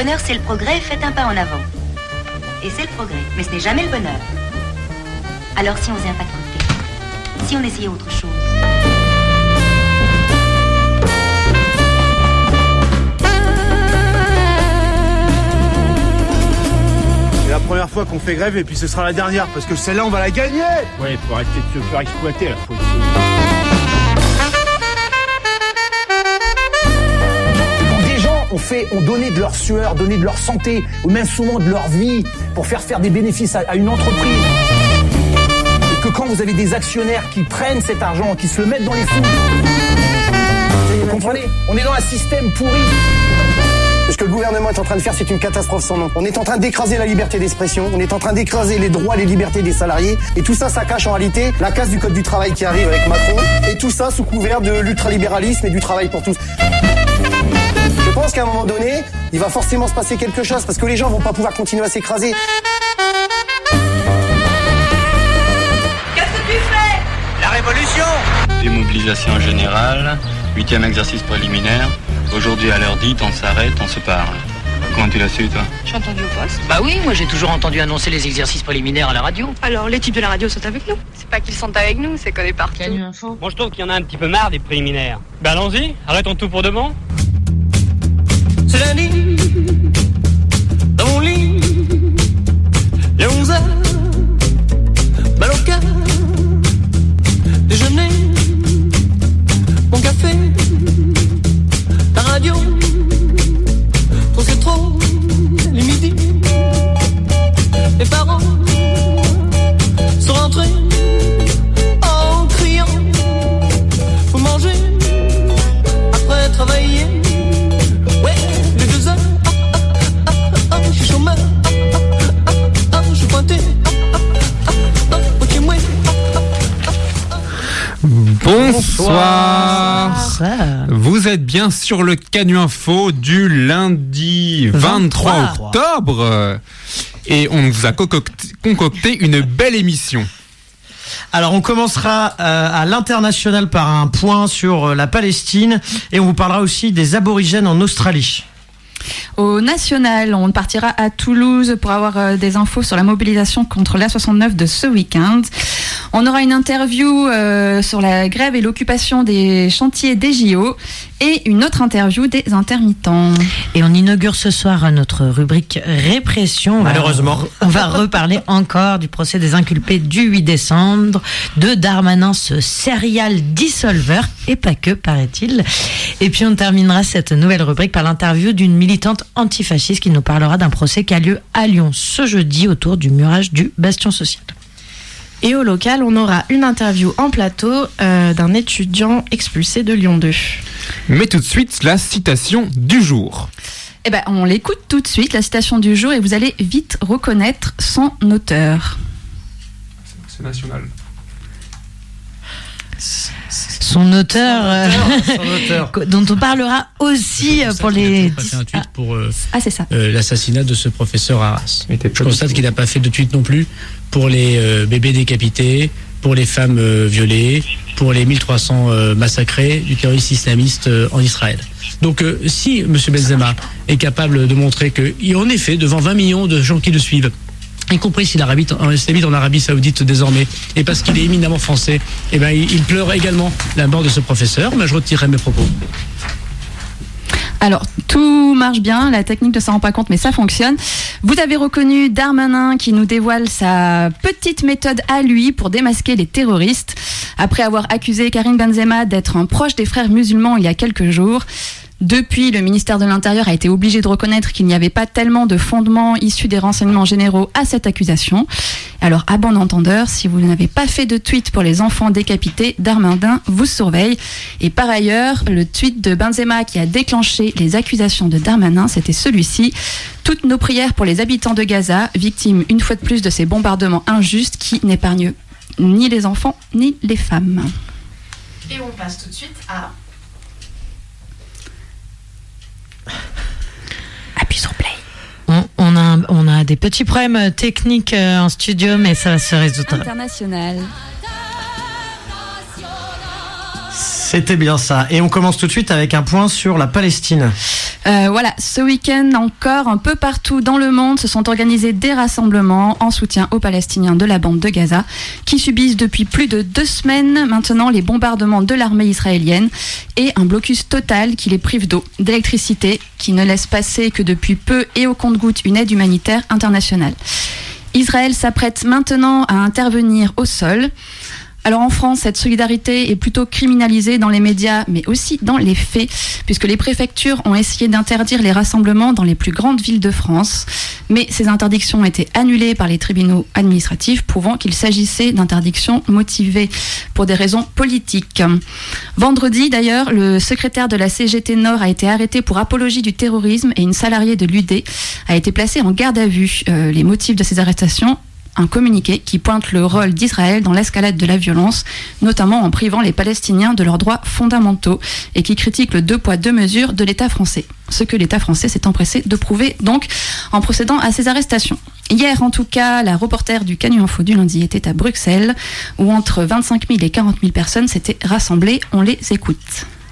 bonheur, c'est le progrès, faites un pas en avant. Et c'est le progrès, mais ce n'est jamais le bonheur. Alors si on faisait un pas de côté, si on essayait autre chose. C'est la première fois qu'on fait grève et puis ce sera la dernière parce que celle-là on va la gagner. Ouais, faut arrêter de se faire exploiter là. Ont donné de leur sueur, donné de leur santé, ou même souvent de leur vie, pour faire des bénéfices à une entreprise. Et que quand vous avez des actionnaires qui prennent cet argent, qui se le mettent dans les sous, vous comprenez ? On est dans un système pourri. Ce que le gouvernement est en train de faire, c'est une catastrophe sans nom. On est en train d'écraser la liberté d'expression, on est en train d'écraser les droits, les libertés des salariés, et tout ça, ça cache en réalité la casse du code du travail qui arrive avec Macron, et tout ça sous couvert de l'ultralibéralisme et du travail pour tous. Je pense qu'à un moment donné, il va forcément se passer quelque chose parce que les gens vont pas pouvoir continuer à s'écraser. Qu'est-ce que tu fais ? La révolution ! Démobilisation générale, 8e exercice préliminaire. Aujourd'hui à l'heure dite, on s'arrête, on se parle. Comment tu l'as su, toi ? J'ai entendu au poste. Bah oui, moi j'ai toujours entendu annoncer les exercices préliminaires à la radio. Alors, les types de la radio sont avec nous. C'est pas qu'ils sont avec nous, c'est qu'on est partout. Moi je trouve qu'il y en a un petit peu marre des préliminaires. Ben allons-y, arrêtons tout pour demain. C'est lundi, dans mon lit, il y a 11h, mal au cœur, déjeuner, mon café, la radio, trop c'est trop, les midis, les parents sont rentrés en criant, faut manger, après travailler. Ouais, les 2 heures, je suis chômeur, je suis pointé, ok, ouais. Bonsoir. Vous êtes bien sur le Canu Info du lundi 23 octobre et on vous a concocté une belle émission. Alors on commencera à l'international par un point sur la Palestine et on vous parlera aussi des aborigènes en Australie. Au national, on partira à Toulouse pour avoir des infos sur la mobilisation contre l'A69 de ce week-end. On aura une interview sur la grève et l'occupation des chantiers des JO et une autre interview des intermittents. Et on inaugure ce soir notre rubrique répression. Malheureusement. On va reparler encore du procès des inculpés du 8 décembre, de Darmanin, ce serial dissolveur, et pas que, paraît-il. Et puis on terminera cette nouvelle rubrique par l'interview d'une militante antifasciste qui nous parlera d'un procès qui a lieu à Lyon ce jeudi autour du murage du Bastion social. Et au local, on aura une interview en plateau d'un étudiant expulsé de Lyon 2. Mais tout de suite, la citation du jour. Eh ben, on l'écoute tout de suite, la citation du jour, et vous allez vite reconnaître son auteur. C'est national. Son auteur, dont on parlera aussi pour les... J'ai passé un tweet pour c'est ça. l'assassinat de ce professeur Arras. Je constate qu'il n'a pas fait de tweet non plus pour les bébés décapités, pour les femmes violées, pour les 1300 massacrés du terroriste islamiste en Israël. Donc si M. Benzema est capable de montrer qu'en effet, devant 20 millions de gens qui le suivent, y compris s'il habite en Arabie Saoudite désormais, et parce qu'il est éminemment français, eh ben, il pleure également la mort de ce professeur. Mais je retirerai mes propos. Alors, tout marche bien, la technique ne s'en rend pas compte, mais ça fonctionne. Vous avez reconnu Darmanin qui nous dévoile sa petite méthode à lui pour démasquer les terroristes. Après avoir accusé Karim Benzema d'être un proche des frères musulmans il y a quelques jours, depuis, le ministère de l'Intérieur a été obligé de reconnaître qu'il n'y avait pas tellement de fondements issus des renseignements généraux à cette accusation. Alors, à bon entendeur, si vous n'avez pas fait de tweet pour les enfants décapités, Darmanin vous surveille. Et par ailleurs, le tweet de Benzema qui a déclenché les accusations de Darmanin, c'était celui-ci. Toutes nos prières pour les habitants de Gaza, victimes une fois de plus de ces bombardements injustes qui n'épargnent ni les enfants ni les femmes. Et on passe tout de suite à... Appuie sur play. On a des petits problèmes techniques en studio, mais ça va se résoudre. International. C'était bien ça. Et on commence tout de suite avec un point sur la Palestine. Voilà, ce week-end encore, un peu partout dans le monde se sont organisés des rassemblements en soutien aux Palestiniens de la bande de Gaza qui subissent depuis plus de 2 semaines maintenant les bombardements de l'armée israélienne et un blocus total qui les prive d'eau, d'électricité, qui ne laisse passer que depuis peu et au compte-gouttes une aide humanitaire internationale. Israël s'apprête maintenant à intervenir au sol. Alors en France, cette solidarité est plutôt criminalisée dans les médias, mais aussi dans les faits, puisque les préfectures ont essayé d'interdire les rassemblements dans les plus grandes villes de France. Mais ces interdictions ont été annulées par les tribunaux administratifs, prouvant qu'il s'agissait d'interdictions motivées pour des raisons politiques. Vendredi, d'ailleurs, le secrétaire de la CGT Nord a été arrêté pour apologie du terrorisme et une salariée de l'UD a été placée en garde à vue. Les motifs de ces arrestations, un communiqué qui pointe le rôle d'Israël dans l'escalade de la violence, notamment en privant les Palestiniens de leurs droits fondamentaux et qui critique le 2 poids 2 mesures de l'État français. Ce que l'État français s'est empressé de prouver donc en procédant à ces arrestations. Hier, en tout cas, la reporter du Canu Info du lundi était à Bruxelles, où entre 25 000 et 40 000 personnes s'étaient rassemblées. On les écoute.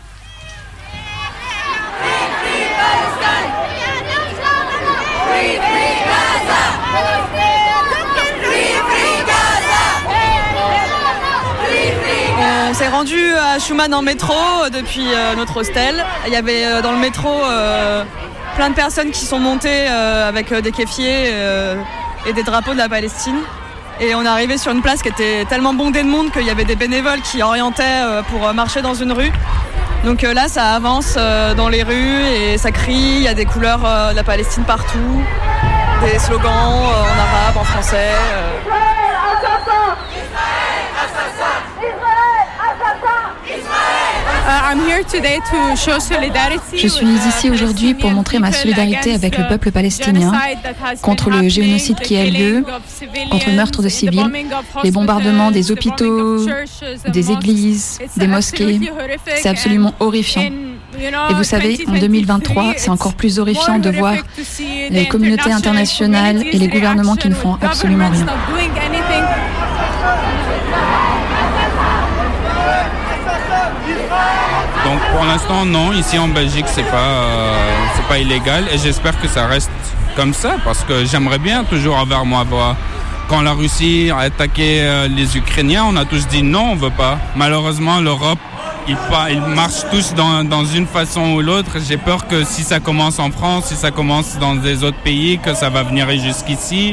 On s'est rendu à Schuman en métro depuis notre hostel. Il y avait dans le métro plein de personnes qui sont montées avec des kéfiers et des drapeaux de la Palestine. Et on est arrivé sur une place qui était tellement bondée de monde qu'il y avait des bénévoles qui orientaient pour marcher dans une rue. Donc là, ça avance dans les rues et ça crie. Il y a des couleurs de la Palestine partout, des slogans en arabe, en français. Je suis ici aujourd'hui pour montrer ma solidarité avec le peuple palestinien contre le génocide qui a lieu, contre le meurtre de civils, les bombardements des hôpitaux, des églises, des mosquées. C'est absolument horrifiant. Et vous savez, en 2023, c'est encore plus horrifiant de voir les communautés internationales et les gouvernements qui ne font absolument rien. Donc pour l'instant non, ici en Belgique c'est pas illégal et j'espère que ça reste comme ça parce que j'aimerais bien toujours avoir ma voix. Quand la Russie a attaqué les Ukrainiens, on a tous dit non, on veut pas. Malheureusement l'Europe, ils marchent tous dans une façon ou l'autre. J'ai peur que si ça commence en France, si ça commence dans des autres pays, que ça va venir jusqu'ici.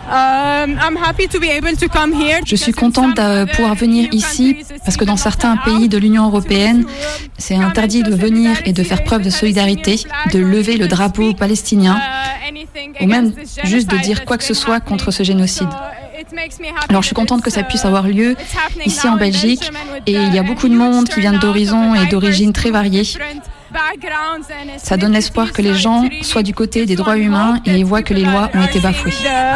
Je suis contente de pouvoir venir ici parce que dans certains pays de l'Union européenne, c'est interdit de venir et de faire preuve de solidarité, de lever le drapeau palestinien ou même juste de dire quoi que ce soit contre ce génocide. Alors je suis contente que ça puisse avoir lieu ici en Belgique et il y a beaucoup de monde qui vient d'horizons et d'origines très variées. Ça donne l'espoir que les gens soient du côté des droits humains et voient que les lois ont été bafouées.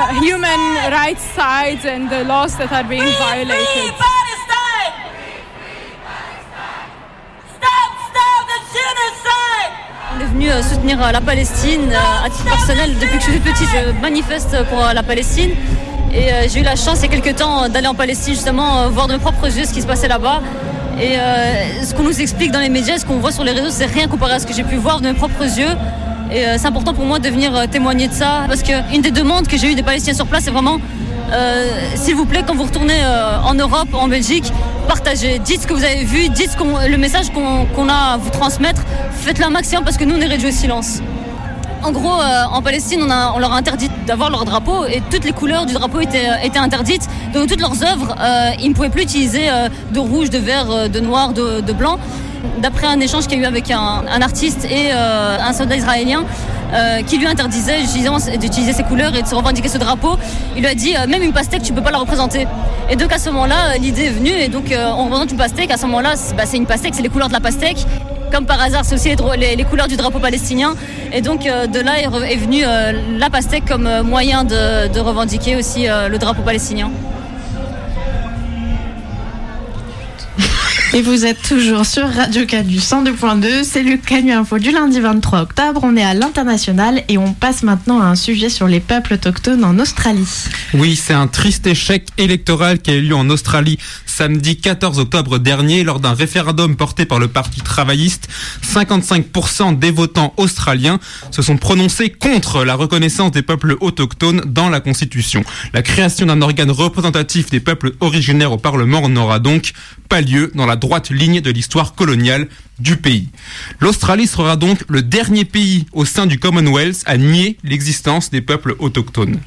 On est venu soutenir la Palestine à titre personnel. Depuis que je suis toute petite, je manifeste pour la Palestine. Et j'ai eu la chance il y a quelques temps d'aller en Palestine justement, voir de mes propres yeux ce qui se passait là-bas. Et ce qu'on nous explique dans les médias, ce qu'on voit sur les réseaux, c'est rien comparé à ce que j'ai pu voir de mes propres yeux. Et c'est important pour moi de venir témoigner de ça. Parce qu'une des demandes que j'ai eues des Palestiniens sur place, c'est vraiment, s'il vous plaît, quand vous retournez en Europe, en Belgique, partagez, dites ce que vous avez vu, dites le message qu'on a à vous transmettre. Faites-le un maximum parce que nous, on est réduits au silence. En gros, en Palestine, on leur a interdit d'avoir leur drapeau et toutes les couleurs du drapeau étaient interdites. Donc toutes leurs œuvres, ils ne pouvaient plus utiliser de rouge, de vert, de noir, de blanc. D'après un échange qu'il y a eu avec un artiste et un soldat israélien qui lui interdisait d'utiliser ces couleurs et de se revendiquer ce drapeau, il lui a dit même une pastèque, tu ne peux pas la représenter. Et donc à ce moment-là, l'idée est venue et donc on représente une pastèque. À ce moment-là, c'est une pastèque, c'est les couleurs de la pastèque. Comme par hasard, c'est aussi les couleurs du drapeau palestinien. Et donc de là est venue la pastèque comme moyen de revendiquer aussi le drapeau palestinien. Et vous êtes toujours sur Radio Canu 102.2, c'est le Canu Info du lundi 23 octobre. On est à l'international et on passe maintenant à un sujet sur les peuples autochtones en Australie. Oui, c'est un triste échec électoral qui a eu lieu en Australie samedi 14 octobre dernier lors d'un référendum porté par le Parti travailliste. 55% des votants australiens se sont prononcés contre la reconnaissance des peuples autochtones dans la Constitution. La création d'un organe représentatif des peuples originaires au Parlement n'aura donc pas lieu dans la droite ligne de l'histoire coloniale du pays. L'Australie sera donc le dernier pays au sein du Commonwealth à nier l'existence des peuples autochtones.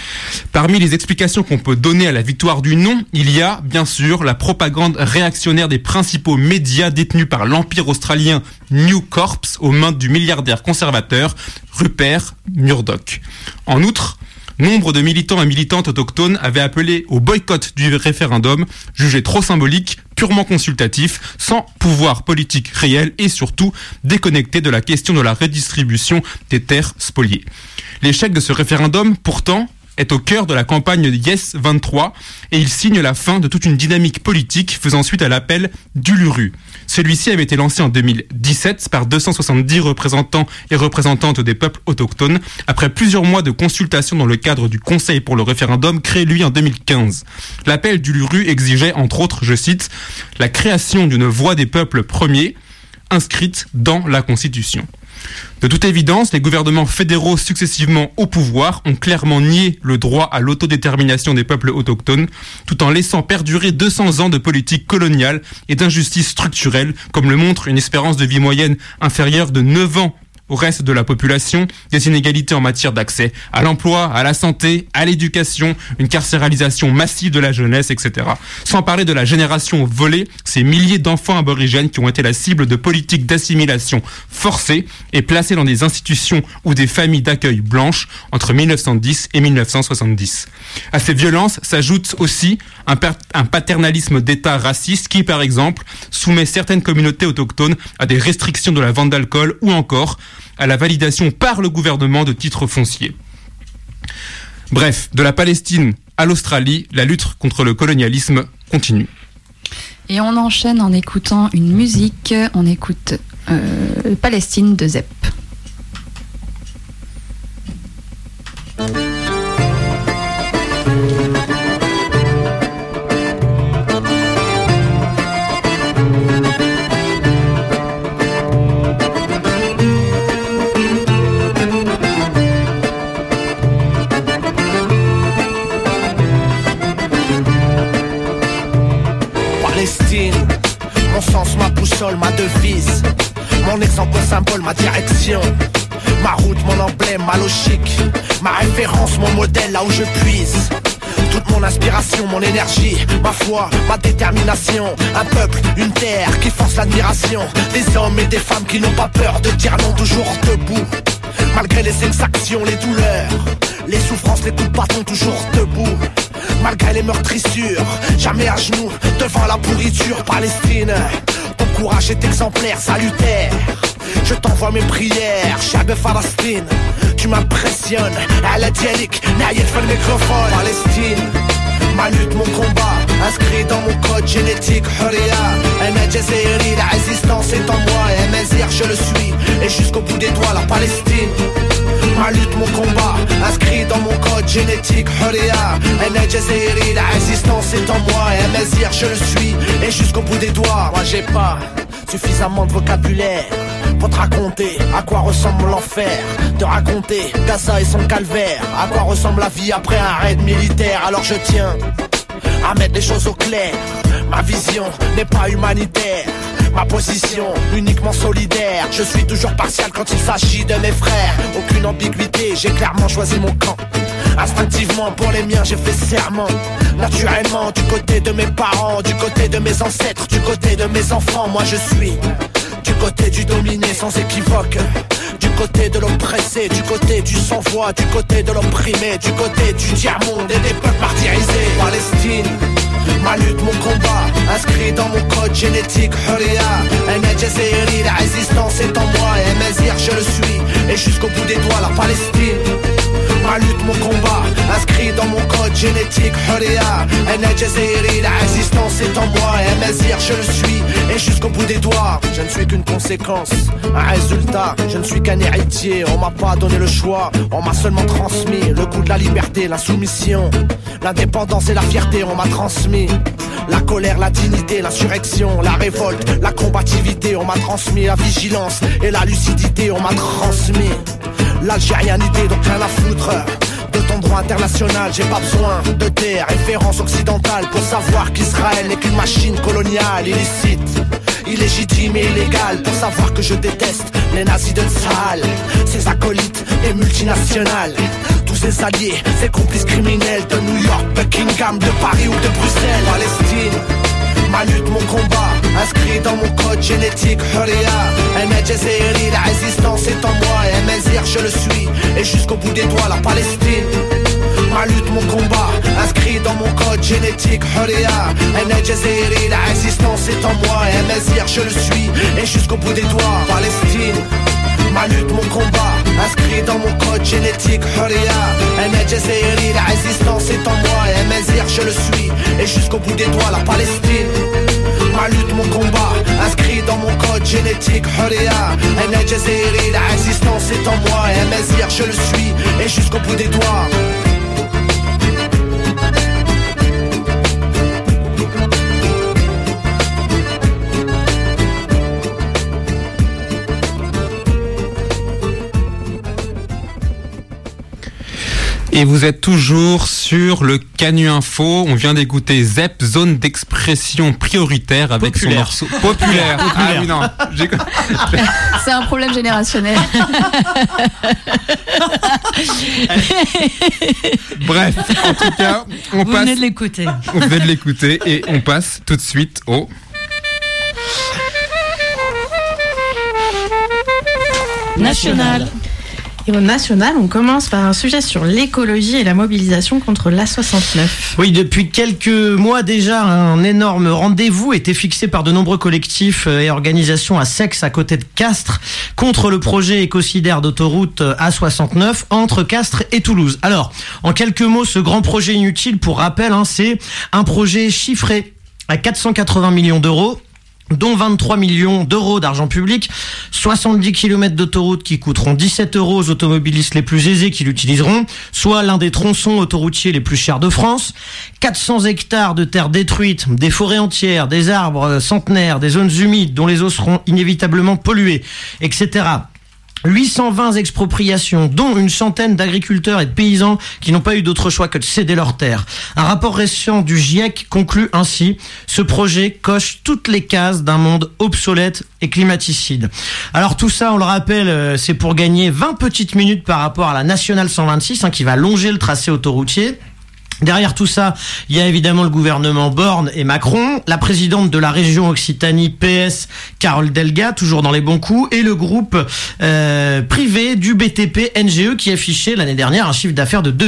Parmi les explications qu'on peut donner à la victoire du non, il y a bien sûr la propagande réactionnaire des principaux médias détenus par l'empire australien News Corp aux mains du milliardaire conservateur Rupert Murdoch. En outre, nombre de militants et militantes autochtones avaient appelé au boycott du référendum, jugé trop symbolique, purement consultatif, sans pouvoir politique réel et surtout déconnecté de la question de la redistribution des terres spoliées. L'échec de ce référendum, pourtant, est au cœur de la campagne Yes 23 et il signe la fin de toute une dynamique politique faisant suite à l'appel d'Uluru. Celui-ci avait été lancé en 2017 par 270 représentants et représentantes des peuples autochtones après plusieurs mois de consultation dans le cadre du Conseil pour le référendum créé lui en 2015. L'appel d'Uluru exigeait entre autres, je cite, la création d'une voix des peuples premiers inscrite dans la Constitution. De toute évidence, les gouvernements fédéraux successivement au pouvoir ont clairement nié le droit à l'autodétermination des peuples autochtones, tout en laissant perdurer 200 ans de politique coloniale et d'injustice structurelle, comme le montre une espérance de vie moyenne inférieure de 9 ans au reste de la population, des inégalités en matière d'accès à l'emploi, à la santé, à l'éducation, une carcéralisation massive de la jeunesse, etc. Sans parler de la génération volée, ces milliers d'enfants aborigènes qui ont été la cible de politiques d'assimilation forcée et placés dans des institutions ou des familles d'accueil blanches entre 1910 et 1970. À ces violences s'ajoute aussi un paternalisme d'État raciste qui, par exemple, soumet certaines communautés autochtones à des restrictions de la vente d'alcool ou encore à la validation par le gouvernement de titres fonciers. Bref, de la Palestine à l'Australie, la lutte contre le colonialisme continue. Et on enchaîne en écoutant une musique. On écoute Palestine de Zep. Mon sens, ma boussole, ma devise, mon exemple, mon symbole, ma direction, ma route, mon emblème, ma logique, ma référence, mon modèle, là où je puise. Toute mon inspiration, mon énergie, ma foi, ma détermination. Un peuple, une terre qui force l'admiration. Des hommes et des femmes qui n'ont pas peur de dire non, toujours debout. Malgré les exactions, les douleurs, les souffrances, les coups de bâton, toujours debout. Malgré les meurtrissures, jamais à genoux devant la pourriture. Palestine, ton courage est exemplaire, salutaire. Je t'envoie mes prières, Chab Palestine. Tu m'impressionnes, à la dialecte, n'ayez fait le microphone. Palestine, ma lutte, mon combat, inscrit dans mon code génétique. Huria, Ahmed Jazeeri, la résistance est en moi. Et Mazir, je le suis, et jusqu'au bout des doigts, la Palestine. Ma lutte, mon combat, inscrit dans mon code génétique. Huria, Ahmed Jazeeri, la résistance est en moi. Et Mazir, je le suis, et jusqu'au bout des doigts. Moi j'ai pas suffisamment de vocabulaire pour te raconter à quoi ressemble l'enfer. Te raconter Gaza et son calvaire. À quoi ressemble la vie après un raid militaire. Alors je tiens à mettre les choses au clair. Ma vision n'est pas humanitaire, ma position uniquement solidaire. Je suis toujours partial quand il s'agit de mes frères. Aucune ambiguïté, j'ai clairement choisi mon camp. Instinctivement pour les miens j'ai fait serment. Naturellement du côté de mes parents, du côté de mes ancêtres, du côté de mes enfants. Moi je suis du côté du dominé sans équivoque, du côté de l'oppressé, du côté du sans-voix, du côté de l'opprimé, du côté du tiers-monde et des peuples martyrisés. Palestine, ma lutte, mon combat, inscrit dans mon code génétique. Huria, Ahmed Jazeeri, la résistance est en moi. Et Mazir, je le suis, et jusqu'au bout des doigts, la Palestine. Ma lutte, mon combat, inscrit dans mon code génétique. Huria, Ena Jazeeri, la résistance est en moi. Et Mazir, je le suis, et jusqu'au bout des doigts. Je ne suis qu'une conséquence, un résultat. Je ne suis qu'un héritier, on m'a pas donné le choix. On m'a seulement transmis le goût de la liberté, l'insoumission, l'indépendance et la fierté. On m'a transmis la colère, la dignité, l'insurrection, la révolte, la combativité. On m'a transmis la vigilance et la lucidité. On m'a transmis l'algérianité, donc rien à foutre de ton droit international. J'ai pas besoin de tes références occidentales pour savoir qu'Israël n'est qu'une machine coloniale illicite, illégitime et illégale. Pour savoir que je déteste les nazis de Tsahal, ses acolytes et multinationales, tous ses alliés, ses complices criminels de New York, Buckingham, de Paris ou de Bruxelles. Palestine, ma lutte, mon combat, inscrit dans mon code génétique. Huria, Ena Jazeeri, la résistance est en moi. Et Mazir, je le suis, et jusqu'au bout des doigts. La Palestine, ma lutte, mon combat, inscrit dans mon code génétique. Huria, Ena Jazeeri, la résistance est en moi. Et Mazir, je le suis, et jusqu'au bout des doigts. Palestine, ma lutte, mon combat, inscrit dans mon code génétique. Huria, Ena Jazeeri, la résistance est en moi. Et Mazir, je le suis, et jusqu'au bout des doigts. La Palestine, ma lutte, mon combat, inscrit dans mon code génétique. Huria, Ena Jazeeri, la résistance est en moi. Et Mazir, je le suis, et jusqu'au bout des doigts. Et vous êtes toujours sur le Canu Info. On vient d'écouter ZEP, zone d'expression prioritaire, avec Populaire. son morceau populaire. Ah oui, non. C'est un problème générationnel. Bref, en tout cas, on Vous passe. venez de l'écouter. On venait de l'écouter et on passe tout de suite au. National. Et au national, on commence par un sujet sur l'écologie et la mobilisation contre l'A69. Oui, depuis quelques mois déjà, un énorme rendez-vous était fixé par de nombreux collectifs et organisations à Seix, à côté de Castres, contre le projet écocidaire d'autoroute A69 entre Castres et Toulouse. Alors, en quelques mots, ce grand projet inutile, pour rappel, c'est un projet chiffré à 480 millions d'euros, dont 23 millions d'euros d'argent public, 70 km d'autoroute qui coûteront 17 euros aux automobilistes les plus aisés qui l'utiliseront, soit l'un des tronçons autoroutiers les plus chers de France, 400 hectares de terres détruites, des forêts entières, des arbres centenaires, des zones humides dont les eaux seront inévitablement polluées, etc. 820 expropriations, dont une centaine d'agriculteurs et de paysans qui n'ont pas eu d'autre choix que de céder leurs terres. Un rapport récent du GIEC conclut ainsi: ce projet coche toutes les cases d'un monde obsolète et climaticide. Alors tout ça, on le rappelle, c'est pour gagner 20 petites minutes par rapport à la Nationale 126, qui va longer le tracé autoroutier. Derrière tout ça, il y a évidemment le gouvernement Borne et Macron, la présidente de la région Occitanie PS, Carole Delga, toujours dans les bons coups, et le groupe privé du BTP NGE qui affichait l'année dernière un chiffre d'affaires de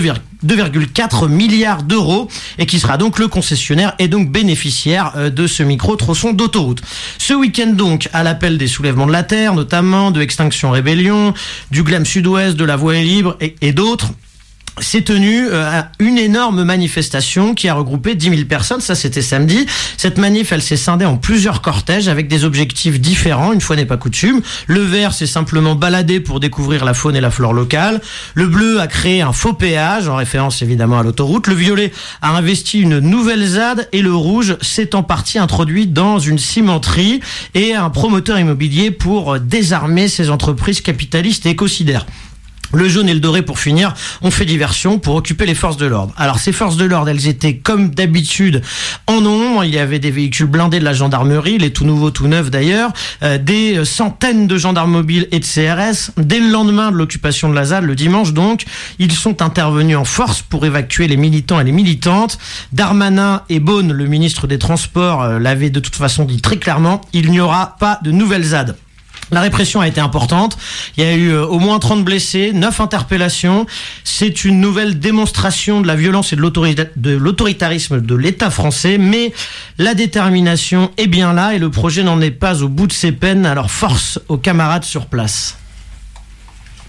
2,4 milliards d'euros et qui sera donc le concessionnaire et donc bénéficiaire de ce micro-tronçon d'autoroute. Ce week-end donc, à l'appel des soulèvements de la Terre, notamment de Extinction Rébellion, du Glam Sud-Ouest, de La Voix est libre et d'autres, s'est tenue une énorme manifestation qui a regroupé 10 000 personnes. Ça, c'était samedi. Cette manif, elle s'est scindée en plusieurs cortèges avec des objectifs différents, une fois n'est pas coutume. Le vert s'est simplement baladé pour découvrir la faune et la flore locale. Le bleu a créé un faux péage, en référence évidemment à l'autoroute. Le violet a investi une nouvelle ZAD et le rouge s'est en partie introduit dans une cimenterie et un promoteur immobilier pour désarmer ces entreprises capitalistes et écocidaires. Le jaune et le doré, pour finir, ont fait diversion pour occuper les forces de l'ordre. Alors, ces forces de l'ordre, elles étaient, comme d'habitude, en nombre. Il y avait des véhicules blindés de la gendarmerie, les tout nouveaux, tout neufs d'ailleurs, des centaines de gendarmes mobiles et de CRS. Dès le lendemain de l'occupation de la ZAD, le dimanche donc, ils sont intervenus en force pour évacuer les militants et les militantes. Darmanin et Beaune, le ministre des Transports, l'avaient de toute façon dit très clairement, il n'y aura pas de nouvelle ZAD. La répression a été importante. Il y a eu au moins 30 blessés, 9 interpellations. C'est une nouvelle démonstration de la violence et de l'autoritarisme de l'État français. Mais la détermination est bien là et le projet n'en est pas au bout de ses peines. Alors force aux camarades sur place.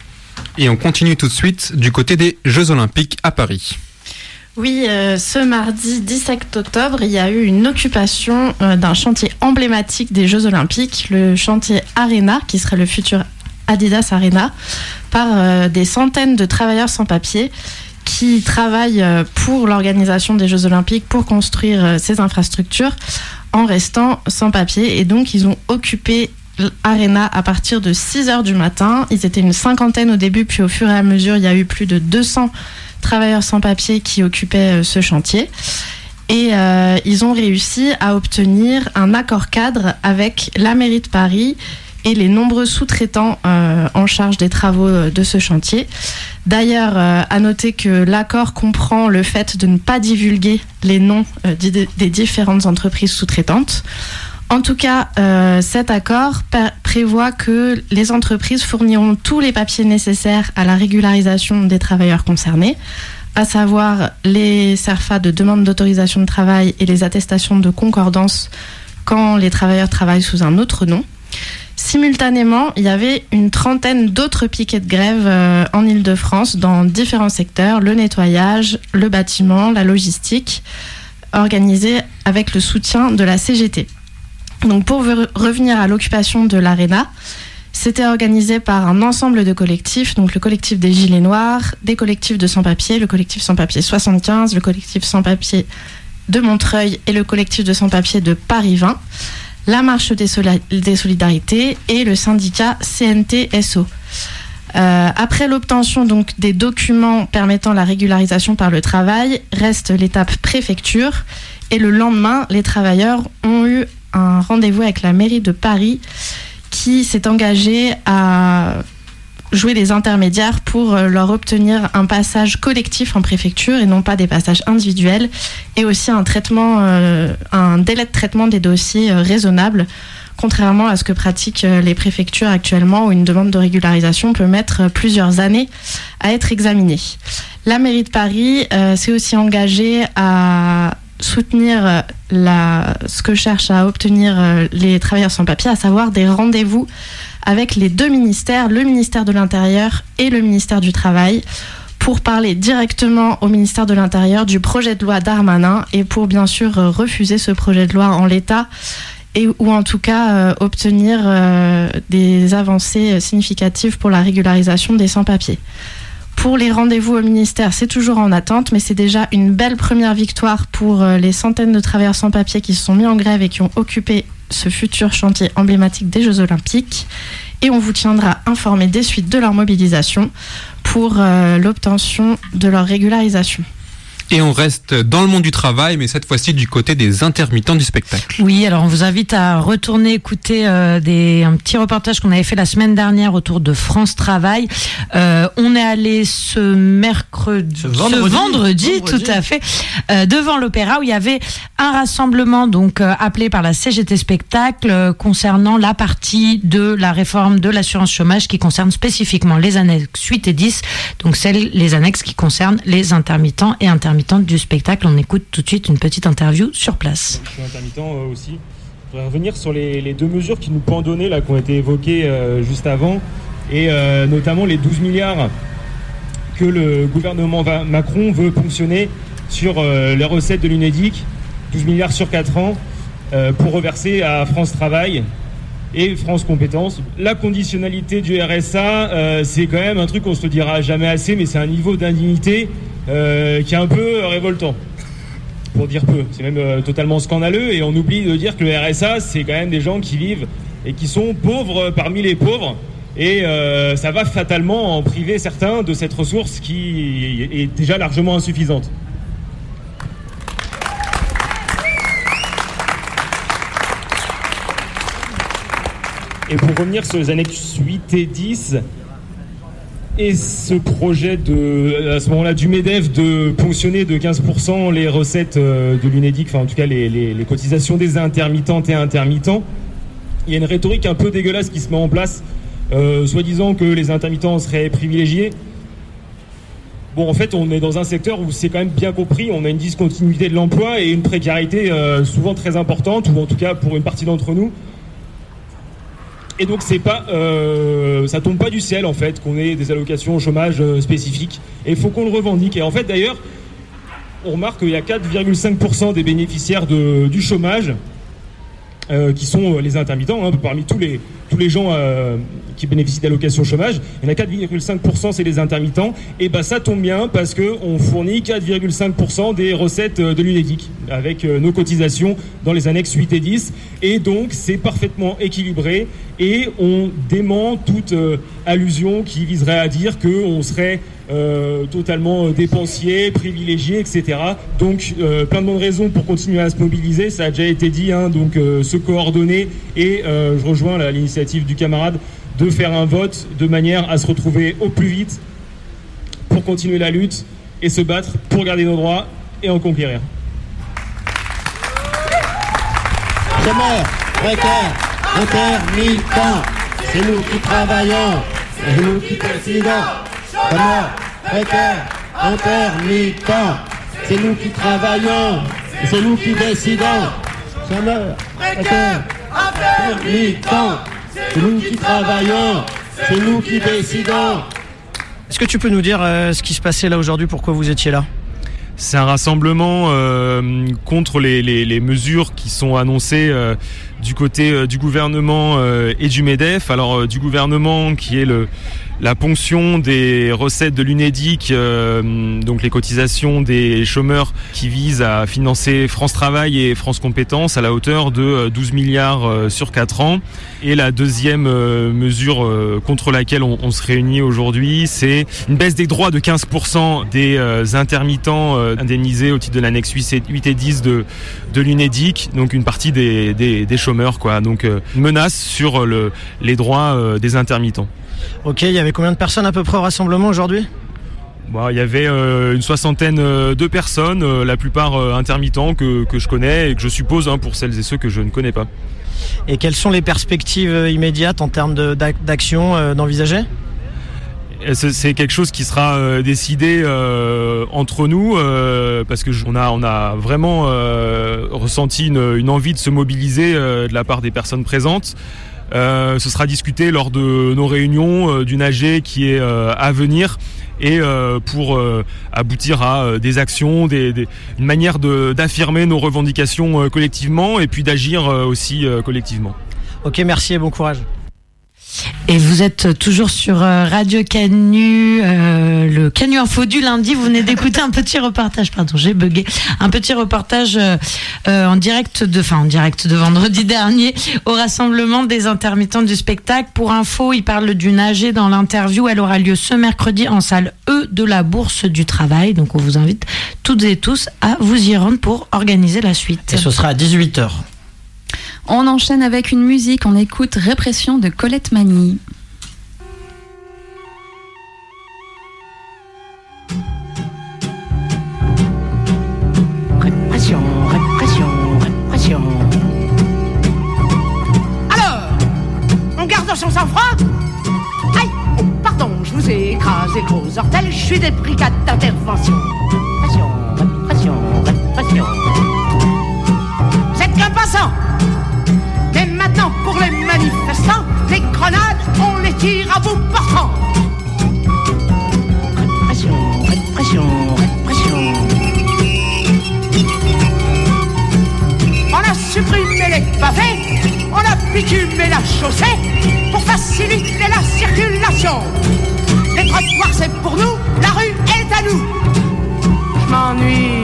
Et on continue tout de suite du côté des Jeux Olympiques à Paris. Oui, ce mardi 17 octobre, il y a eu une occupation d'un chantier emblématique des Jeux Olympiques, le chantier Arena, qui serait le futur Adidas Arena, par des centaines de travailleurs sans papier qui travaillent pour l'organisation des Jeux Olympiques, pour construire ces infrastructures, en restant sans papier. Et donc, ils ont occupé Arena à partir de 6h du matin. Ils étaient une cinquantaine au début, puis au fur et à mesure, il y a eu plus de 200 travailleurs sans papier qui occupaient ce chantier. Et ils ont réussi à obtenir un accord cadre avec la mairie de Paris et les nombreux sous-traitants en charge des travaux de ce chantier. D'ailleurs, à noter que l'accord comprend le fait de ne pas divulguer les noms des différentes entreprises sous-traitantes. En tout cas, cet accord prévoit que les entreprises fourniront tous les papiers nécessaires à la régularisation des travailleurs concernés, à savoir les CERFA de demande d'autorisation de travail et les attestations de concordance quand les travailleurs travaillent sous un autre nom. Simultanément, il y avait une trentaine d'autres piquets de grève en Île-de-France dans différents secteurs, le nettoyage, le bâtiment, la logistique, organisés avec le soutien de la CGT. Donc pour revenir à l'occupation de l'Arena, c'était organisé par un ensemble de collectifs, donc le collectif des Gilets Noirs, des collectifs de sans-papiers, le collectif sans-papiers 75, le collectif sans-papiers de Montreuil et le collectif de sans-papiers de Paris 20, la marche des solidarités et le syndicat CNT-SO. Après l'obtention donc des documents permettant la régularisation par le travail, reste l'étape préfecture et le lendemain, les travailleurs ont eu un rendez-vous avec la mairie de Paris qui s'est engagée à jouer les intermédiaires pour leur obtenir un passage collectif en préfecture et non pas des passages individuels, et aussi un délai de traitement des dossiers raisonnable, contrairement à ce que pratiquent les préfectures actuellement où une demande de régularisation peut mettre plusieurs années à être examinée. La mairie de Paris s'est aussi engagée à soutenir ce que cherchent à obtenir les travailleurs sans papier, à savoir des rendez-vous avec les deux ministères, le ministère de l'Intérieur et le ministère du Travail, pour parler directement au ministère de l'Intérieur du projet de loi Darmanin et pour bien sûr refuser ce projet de loi en l'état ou en tout cas obtenir des avancées significatives pour la régularisation des sans-papiers. Pour les rendez-vous au ministère, c'est toujours en attente, mais c'est déjà une belle première victoire pour les centaines de travailleurs sans papier qui se sont mis en grève et qui ont occupé ce futur chantier emblématique des Jeux Olympiques. Et on vous tiendra informé des suites de leur mobilisation pour l'obtention de leur régularisation. Et on reste dans le monde du travail, mais cette fois-ci du côté des intermittents du spectacle. Oui, alors on vous invite à retourner écouter un petit reportage qu'on avait fait la semaine dernière autour de France Travail. On est allé ce vendredi, tout à fait, devant l'Opéra où il y avait un rassemblement donc appelé par la CGT Spectacle concernant la partie de la réforme de l'assurance chômage qui concerne spécifiquement les annexes 8 et 10, donc les annexes qui concernent les intermittents et intermittentes du spectacle. On écoute tout de suite une petite interview sur place. Je suis intermittent aussi. Je voudrais revenir sur les deux mesures qui nous pendonnaient là, qui ont été évoquées juste avant, et notamment les 12 milliards que le gouvernement Macron veut ponctionner sur les recettes de l'UNEDIC, 12 milliards sur 4 ans, pour reverser à France Travail et France Compétences. La conditionnalité du RSA, c'est quand même un truc qu'on se le dira jamais assez, mais c'est un niveau d'indignité qui est un peu révoltant, pour dire peu. C'est même totalement scandaleux, et on oublie de dire que le RSA, c'est quand même des gens qui vivent et qui sont pauvres parmi les pauvres, et ça va fatalement en priver certains de cette ressource qui est déjà largement insuffisante. Et pour revenir sur les annexes 8 et 10, et ce projet à ce moment-là du MEDEF de ponctionner de 15% les recettes de l'UNEDIC, enfin en tout cas les cotisations des intermittentes et intermittents, il y a une rhétorique un peu dégueulasse qui se met en place, soi-disant que les intermittents seraient privilégiés. Bon, en fait, on est dans un secteur où c'est quand même bien compris, on a une discontinuité de l'emploi et une précarité souvent très importante, ou en tout cas pour une partie d'entre nous. Et donc c'est pas, ça tombe pas du ciel en fait qu'on ait des allocations au chômage spécifiques. Et il faut qu'on le revendique. Et en fait d'ailleurs, on remarque qu'il y a 4,5% des bénéficiaires du chômage qui sont les intermittents, hein, parmi tous les gens qui bénéficient d'allocations chômage. Il y en a 4,5%, c'est les intermittents. Et ben ça tombe bien parce qu'on fournit 4,5% des recettes de l'UNEDIC avec nos cotisations dans les annexes 8 et 10. Et donc c'est parfaitement équilibré et on dément toute allusion qui viserait à dire qu'on serait totalement dépensier, privilégié, etc. Donc plein de bonnes raisons pour continuer à se mobiliser, ça a déjà été dit, hein, donc se coordonner et je rejoins l'initiative du camarade de faire un vote de manière à se retrouver au plus vite pour continuer la lutte et se battre pour garder nos droits et en conquérir. Chômeurs, précaires, intermittents, c'est nous qui travaillons, c'est nous qui décidons. Chômeurs, précaires, intermittents, c'est nous qui travaillons, c'est nous qui décidons. Chômeurs, précaires, intermittents, c'est nous qui travaillons, c'est nous qui décidons. Est-ce que tu peux nous dire ce qui se passait là aujourd'hui, pourquoi vous étiez là ? C'est un rassemblement contre les mesures qui sont annoncées du côté du gouvernement et du MEDEF. Alors du gouvernement qui est la ponction des recettes de l'UNEDIC, donc les cotisations des chômeurs qui visent à financer France Travail et France Compétences à la hauteur de 12 milliards sur 4 ans. Et la deuxième mesure contre laquelle on se réunit aujourd'hui, c'est une baisse des droits de 15% des intermittents indemnisés au titre de l'annexe 8 et 10 de l'UNEDIC, donc une partie des chômeurs, quoi. Donc une menace sur les droits des intermittents. Ok, il y avait combien de personnes à peu près au rassemblement aujourd'hui ? Il y avait une soixantaine de personnes, la plupart intermittents que je connais et que je suppose, hein, pour celles et ceux que je ne connais pas. Et quelles sont les perspectives immédiates en termes d'action d'envisager ? C'est quelque chose qui sera décidé entre nous parce que on a vraiment ressenti une envie de se mobiliser de la part des personnes présentes. Ce sera discuté lors de nos réunions d'une AG qui est à venir et pour aboutir à des actions, une manière d'affirmer nos revendications collectivement et puis d'agir aussi collectivement. Ok, merci et bon courage. Et vous êtes toujours sur Radio Canu, le Canu Info du lundi. Vous venez d'écouter un petit reportage, j'ai bugué, un petit reportage en direct de vendredi dernier au rassemblement des intermittents du spectacle. Pour info, il parle d'une AG dans l'interview. Elle aura lieu ce mercredi en salle E de la Bourse du Travail. Donc on vous invite toutes et tous à vous y rendre pour organiser la suite. Et ce sera à 18h. On enchaîne avec une musique, on écoute Répression de Colette Magny. Répression, répression, répression. Alors, on garde son sang-froid ? Aïe, oh, pardon, je vous ai écrasé gros orteil, je suis des brigades d'intervention. Répression, répression, répression. Vous êtes qu'un passant. Mais maintenant, pour les manifestants, les grenades, on les tire à bout portant. Répression, répression, répression. On a supprimé les pavés, on a bitumé la chaussée pour faciliter la circulation. Les trottoirs, c'est pour nous, la rue est à nous. Je m'ennuie.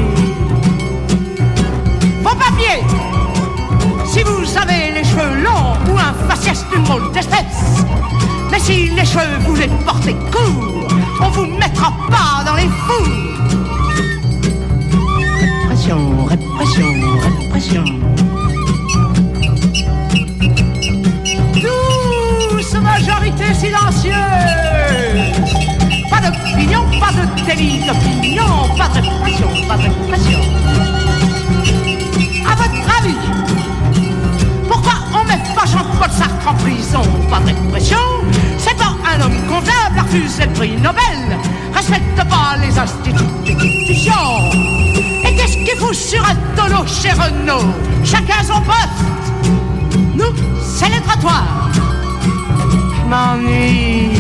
Vos papiers! Si vous avez les cheveux longs ou un faciès d'une drôle d'espèce. Mais si les cheveux vous les portez courts, on vous mettra pas dans les fours. Répression, répression, répression. Douce majorité silencieuse. Pas d'opinion, pas de délit d'opinion, pas de répression, pas de répression. À votre avis, pourquoi on met pas Jean-Paul Sartre en prison? Pas de répression, c'est pas un homme convenable à refuser le prix Nobel. Respecte pas les institutions. Et qu'est-ce qu'il fout sur un tonneau chez Renault? Chacun son poste. Nous, c'est les trottoirs. m'ennuie.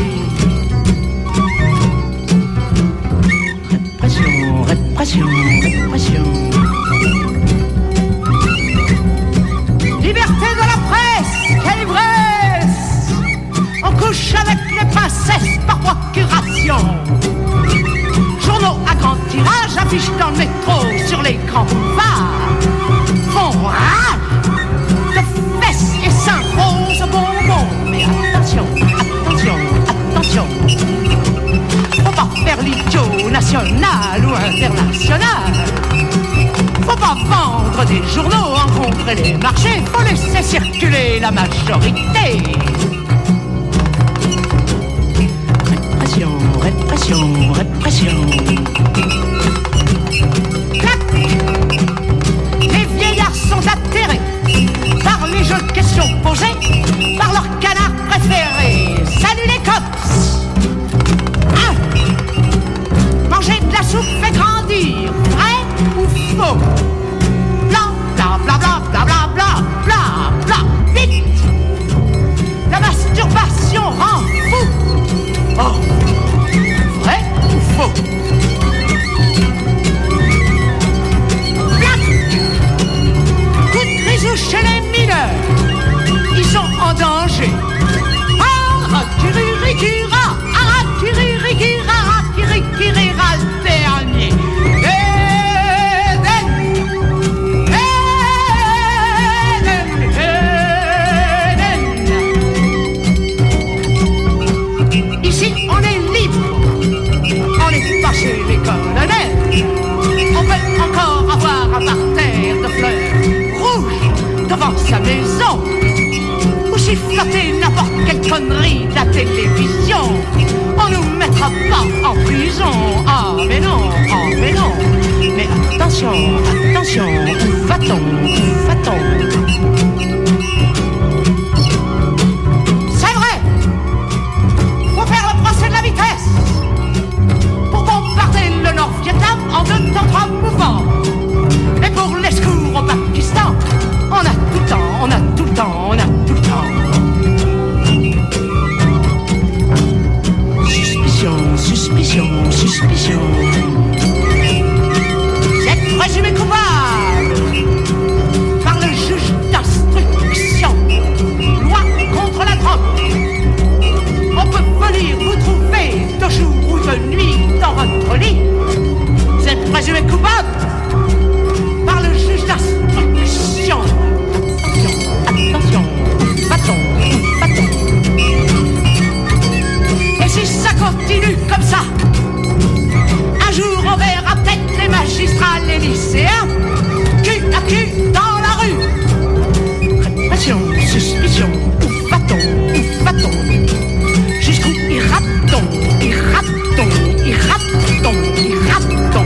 Répression, répression, répression. Liberté de la presse, quelle ivresse! On couche avec les princesses par procuration. Journaux à grand tirage affichent dans le métro, sur les grands boulevards. Font rage de fesses et seins roses bonbons. Mais attention, attention, attention. Faut pas faire l'idiot national ou international. Faut pas vendre des journaux, encombrer les marchés. Faut laisser circuler la majorité. Répression, répression, répression. Clac! Les vieillards sont atterrés par les jeux de questions posées par leur canard préféré. Salut les cops! Hein? Manger de la soupe fait grandir, vrai ou faux? Bla bla bla bla bla bla bla bla bla. Vite! La masturbation rend fou. Oh! Vrai ou faux? Black! Coup de grisou chez les mineurs. Ils sont en danger. Arakiririkira, arakiririkira, arakiririkira, le dernier. Ici, on est libre. On n'est pas chez les colonels. On peut encore avoir un parterre de fleurs rouges devant sa maison. Ou siffloter n'importe quelle connerie de la télévision. On nous mettra pas en prison. Ah mais non, ah mais non. Mais attention, attention, où va-t-on, où va-t-on? C'est vrai. Faut faire le procès de la vitesse pour bombarder le Nord-Vietnam en 2 temps 3 mouvements. Et pour les secours au Pakistan, on a tout le temps, on a tout le temps, on a tout le temps. Suspicion, suspicion, suspicion. Vous êtes présumé coupable par le juge d'instruction. Loi contre la drogue. On peut venir vous trouver de jour ou de nuit dans votre lit. Vous êtes présumé coupable par le juge d'instruction. Attention, attention, va-t-on, va-t-on? Et si ça continue comme ça, un jour on verra peut-être les magistrats, les lycéens, cul à cul dans la rue. Répression, suspicion, où va-t-on, où va-t-on? Jusqu'où ira-t-on, ira-t-on, ira-t-on, ira-t-on?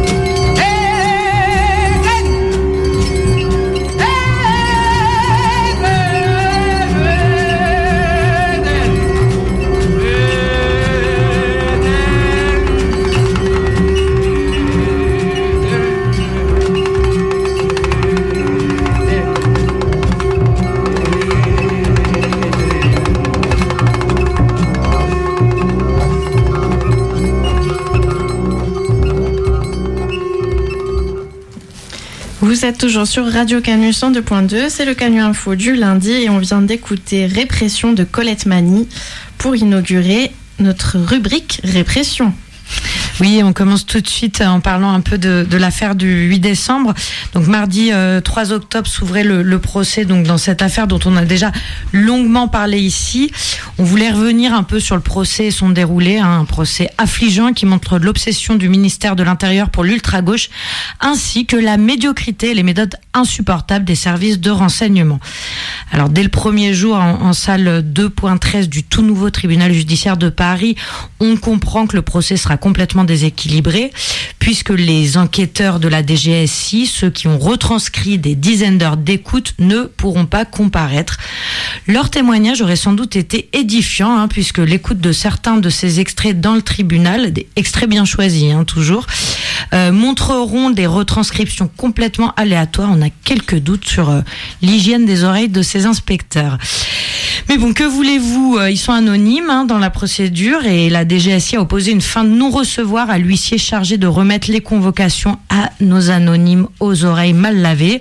Vous êtes toujours sur Radio Canu 102.2, c'est le Canu Info du lundi et on vient d'écouter Répression de Colette Mani pour inaugurer notre rubrique Répression. Oui, on commence tout de suite en parlant un peu de l'affaire du 8 décembre. Donc mardi 3 octobre s'ouvrait le procès donc dans cette affaire dont on a déjà longuement parlé ici. On voulait revenir un peu sur le procès et son déroulé, un procès affligeant qui montre l'obsession du ministère de l'Intérieur pour l'ultra-gauche ainsi que la médiocrité et les méthodes insupportables des services de renseignement. Alors dès le premier jour en salle 2.13 du tout nouveau tribunal judiciaire de Paris, on comprend que le procès sera complètement déséquilibré puisque les enquêteurs de la DGSI, ceux qui ont retranscrit des dizaines d'heures d'écoute, ne pourront pas comparaître. Leur témoignage aurait sans doute été édifiant puisque l'écoute de certains de ces extraits dans le tribunal, des extraits bien choisis toujours, montreront des retranscriptions complètement aléatoires. On a quelques doutes sur l'hygiène des oreilles de ces inspecteurs. Mais bon, que voulez-vous ? Ils sont anonymes dans la procédure et la DGSI a opposé une fin de non-recevoir à l'huissier chargé de remettre les convocations à nos anonymes aux oreilles mal lavées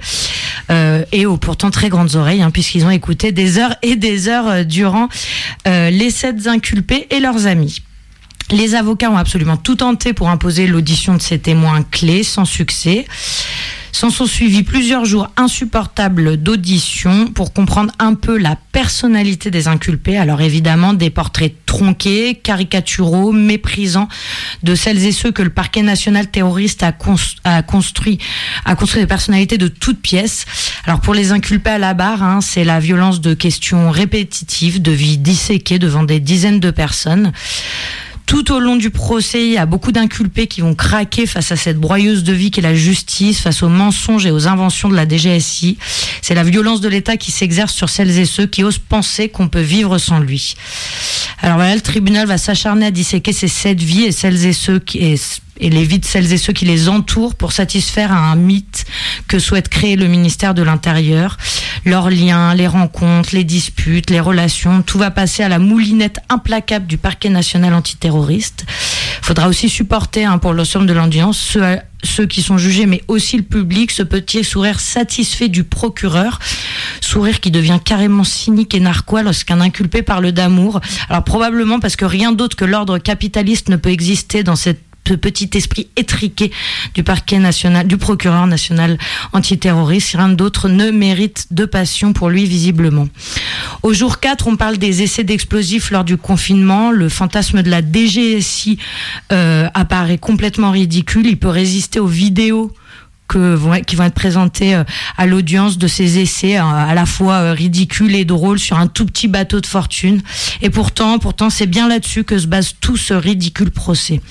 et aux pourtant très grandes oreilles, puisqu'ils ont écouté des heures et des heures durant les 7 inculpés et leurs amis. Les avocats ont absolument tout tenté pour imposer l'audition de ces témoins clés, sans succès. S'en sont suivis plusieurs jours insupportables d'audition pour comprendre un peu la personnalité des inculpés. Alors évidemment, des portraits tronqués, caricaturaux, méprisants de celles et ceux que le parquet national terroriste a construit des personnalités de toutes pièces. Alors pour les inculpés à la barre, c'est la violence de questions répétitives, de vies disséquées devant des dizaines de personnes. Tout au long du procès, il y a beaucoup d'inculpés qui vont craquer face à cette broyeuse de vie qu'est la justice, face aux mensonges et aux inventions de la DGSI. C'est la violence de l'État qui s'exerce sur celles et ceux qui osent penser qu'on peut vivre sans lui. Alors voilà, le tribunal va s'acharner à disséquer ces 7 vies et celles et ceux et les vies de celles et ceux qui les entourent pour satisfaire à un mythe que souhaite créer le ministère de l'Intérieur. Leurs liens, les rencontres, les disputes, les relations, tout va passer à la moulinette implacable du parquet national antiterroriste. Il faudra aussi supporter pour l'ensemble de l'audience ceux qui sont jugés, mais aussi le public, ce petit sourire satisfait du procureur, sourire qui devient carrément cynique et narquois lorsqu'un inculpé parle d'amour. Alors probablement parce que rien d'autre que l'ordre capitaliste ne peut exister dans ce petit esprit étriqué du parquet national, du procureur national antiterroriste. Rien d'autre ne mérite de passion pour lui, visiblement. Au jour 4, on parle des essais d'explosifs lors du confinement. Le fantasme de la DGSI apparaît complètement ridicule. Il peut résister aux vidéos qui vont être présentés à l'audience de ces essais à la fois ridicules et drôles sur un tout petit bateau de fortune. Et pourtant, c'est bien là-dessus que se base tout ce ridicule procès.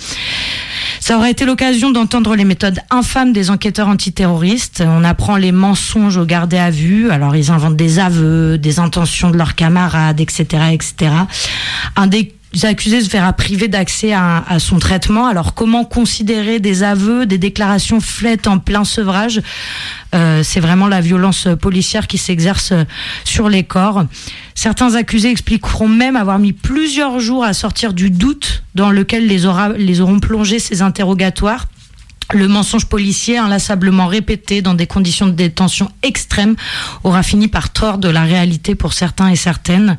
Ça aurait été l'occasion d'entendre les méthodes infâmes des enquêteurs antiterroristes. On apprend les mensonges au gardé à vue. Alors, ils inventent des aveux, des intentions de leurs camarades, etc., etc. Un des accusés se verra privé d'accès à son traitement. Alors, comment considérer des aveux, des déclarations faites en plein sevrage ? C'est vraiment la violence policière qui s'exerce sur les corps. Certains accusés expliqueront même avoir mis plusieurs jours à sortir du doute dans lequel les auront plongé ces interrogatoires. Le mensonge policier, inlassablement répété dans des conditions de détention extrêmes, aura fini par tordre la réalité pour certains et certaines.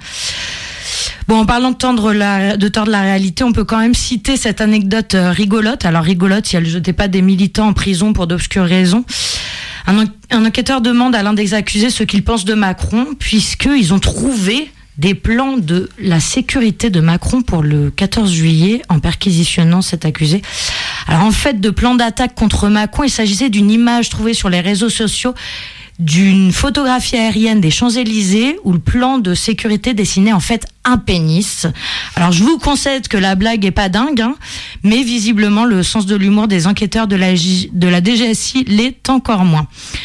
Bon, en parlant de tordre la réalité, on peut quand même citer cette anecdote rigolote. Alors rigolote, si elle ne jetait pas des militants en prison pour d'obscures raisons. Un enquêteur demande à l'un des accusés ce qu'il pense de Macron, puisqu'ils ont trouvé des plans de la sécurité de Macron pour le 14 juillet en perquisitionnant cet accusé. Alors en fait, de plan d'attaque contre Macron, il s'agissait d'une image trouvée sur les réseaux sociaux d'une photographie aérienne des Champs-Élysées où le plan de sécurité dessinait en fait un pénis. Alors je vous concède que la blague est pas dingue, mais visiblement le sens de l'humour des enquêteurs de la DGSI l'est encore moins.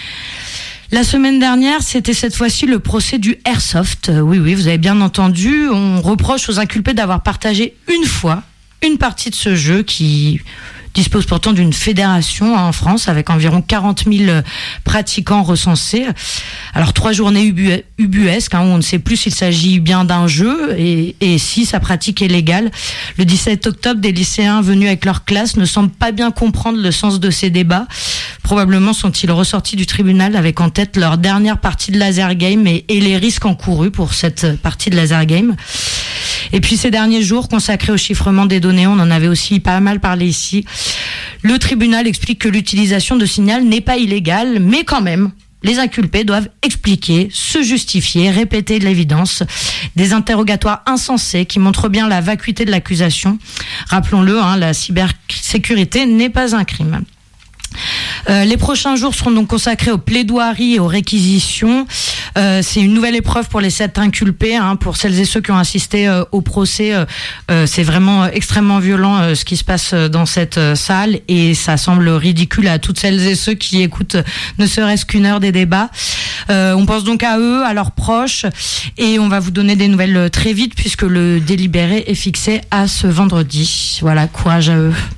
La semaine dernière, c'était cette fois-ci le procès du Airsoft. Oui, vous avez bien entendu, on reproche aux inculpés d'avoir partagé une fois une partie de ce jeu qui dispose pourtant d'une fédération en France avec environ 40 000 pratiquants recensés. Alors 3 journées ubuesques, où on ne sait plus s'il s'agit bien d'un jeu et si sa pratique est légale. Le 17 octobre, des lycéens venus avec leur classe ne semblent pas bien comprendre le sens de ces débats. Probablement sont-ils ressortis du tribunal avec en tête leur dernière partie de laser game et les risques encourus pour cette partie de laser game. Et puis ces derniers jours consacrés au chiffrement des données, on en avait aussi pas mal parlé ici. Le tribunal explique que l'utilisation de signal n'est pas illégale, mais quand même, les inculpés doivent expliquer, se justifier, répéter de l'évidence. Des interrogatoires insensés qui montrent bien la vacuité de l'accusation. Rappelons-le, la cybersécurité n'est pas un crime. Les prochains jours seront donc consacrés aux plaidoiries et aux réquisitions. C'est une nouvelle épreuve pour les 7 inculpés. Pour celles et ceux qui ont assisté au procès, c'est vraiment extrêmement violent ce qui se passe dans cette salle et ça semble ridicule à toutes celles et ceux qui écoutent ne serait-ce qu'une heure des débats. On pense donc à eux, à leurs proches et on va vous donner des nouvelles très vite puisque le délibéré est fixé à ce vendredi. Voilà, courage à eux.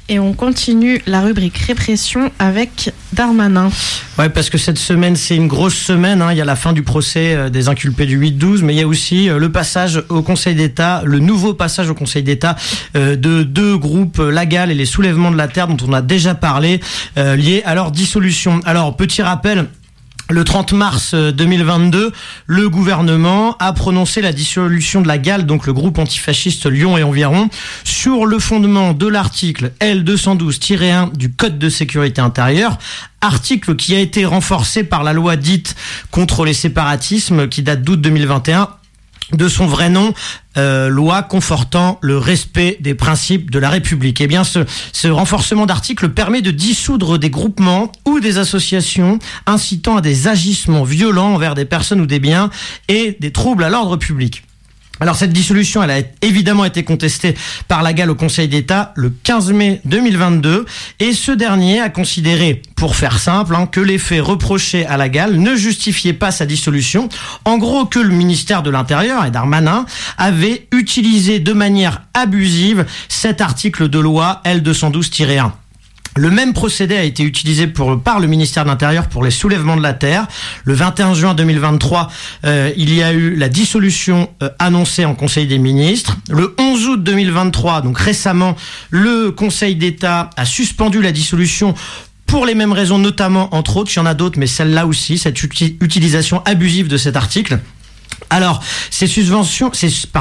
Et on continue la rubrique répression avec Darmanin. Ouais, parce que cette semaine, c'est une grosse semaine. Il y a la fin du procès des inculpés du 8-12, mais il y a aussi le passage au Conseil d'État, le nouveau passage au Conseil d'État de deux groupes, Lagal et les Soulèvements de la Terre, dont on a déjà parlé, liés à leur dissolution. Alors, petit rappel. Le 30 mars 2022, le gouvernement a prononcé la dissolution de la GAL, donc le groupe antifasciste Lyon et environ, sur le fondement de l'article L212-1 du Code de sécurité intérieure, article qui a été renforcé par la loi dite contre les séparatismes qui date d'août 2021, de son vrai nom, loi confortant le respect des principes de la République. Eh bien, ce renforcement d'article permet de dissoudre des groupements ou des associations incitant à des agissements violents envers des personnes ou des biens et des troubles à l'ordre public. Alors cette dissolution, elle a évidemment été contestée par la GAL au Conseil d'État le 15 mai 2022 et ce dernier a considéré, pour faire simple, que les faits reprochés à la GAL ne justifiaient pas sa dissolution. En gros, que le ministère de l'Intérieur et Darmanin avait utilisé de manière abusive cet article de loi L212-1. Le même procédé a été utilisé par le ministère de l'Intérieur pour les soulèvements de la Terre. Le 21 juin 2023, il y a eu la dissolution annoncée en Conseil des ministres. Le 11 août 2023, donc récemment, le Conseil d'État a suspendu la dissolution pour les mêmes raisons, notamment, entre autres, il y en a d'autres, mais celle-là aussi, cette utilisation abusive de cet article. Alors, ces suspensions,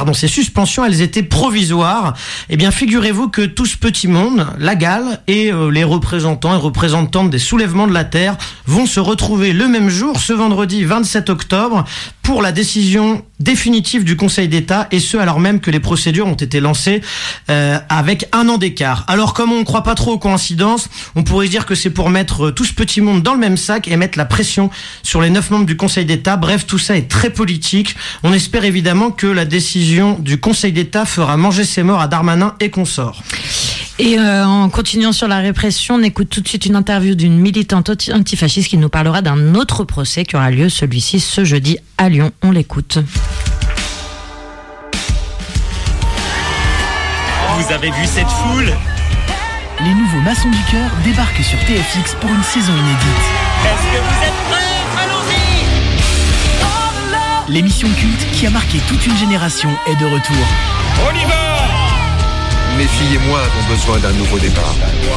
elles étaient provisoires. Eh bien, figurez-vous que tout ce petit monde, la GAL et les représentants et représentantes des soulèvements de la Terre vont se retrouver le même jour, ce vendredi 27 octobre, pour la décision définitive du Conseil d'État, et ce alors même que les procédures ont été lancées avec un an d'écart. Alors, comme on ne croit pas trop aux coïncidences, on pourrait dire que c'est pour mettre tout ce petit monde dans le même sac et mettre la pression sur les 9 membres du Conseil d'État. Bref, tout ça est très politique. On espère évidemment que la décision du Conseil d'État fera manger ses morts à Darmanin et consorts. Et en continuant sur la répression, on écoute tout de suite une interview d'une militante antifasciste qui nous parlera d'un autre procès qui aura lieu, celui-ci, ce jeudi à Lyon. On l'écoute. Vous avez vu cette foule ? Les nouveaux Maçons du Cœur débarquent sur TFX pour une saison inédite. Est-ce que vous êtes prêts ? Allons-y ! L'émission culte qui a marqué toute une génération est de retour. On y va ! Mes filles et moi avons besoin d'un nouveau départ.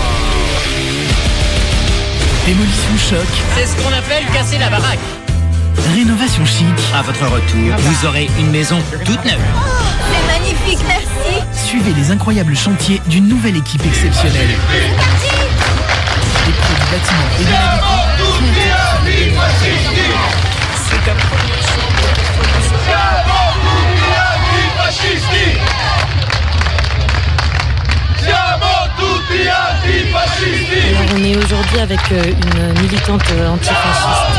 Démolition choc. C'est ce qu'on appelle casser la baraque. Rénovation chic. À votre retour, vous aurez une maison toute neuve. Oh, c'est magnifique, merci. Suivez les incroyables chantiers d'une nouvelle équipe exceptionnelle. C'est parti. Des produits bâtiments et de la déco. C'est ta première Alors, on est aujourd'hui avec une militante antifasciste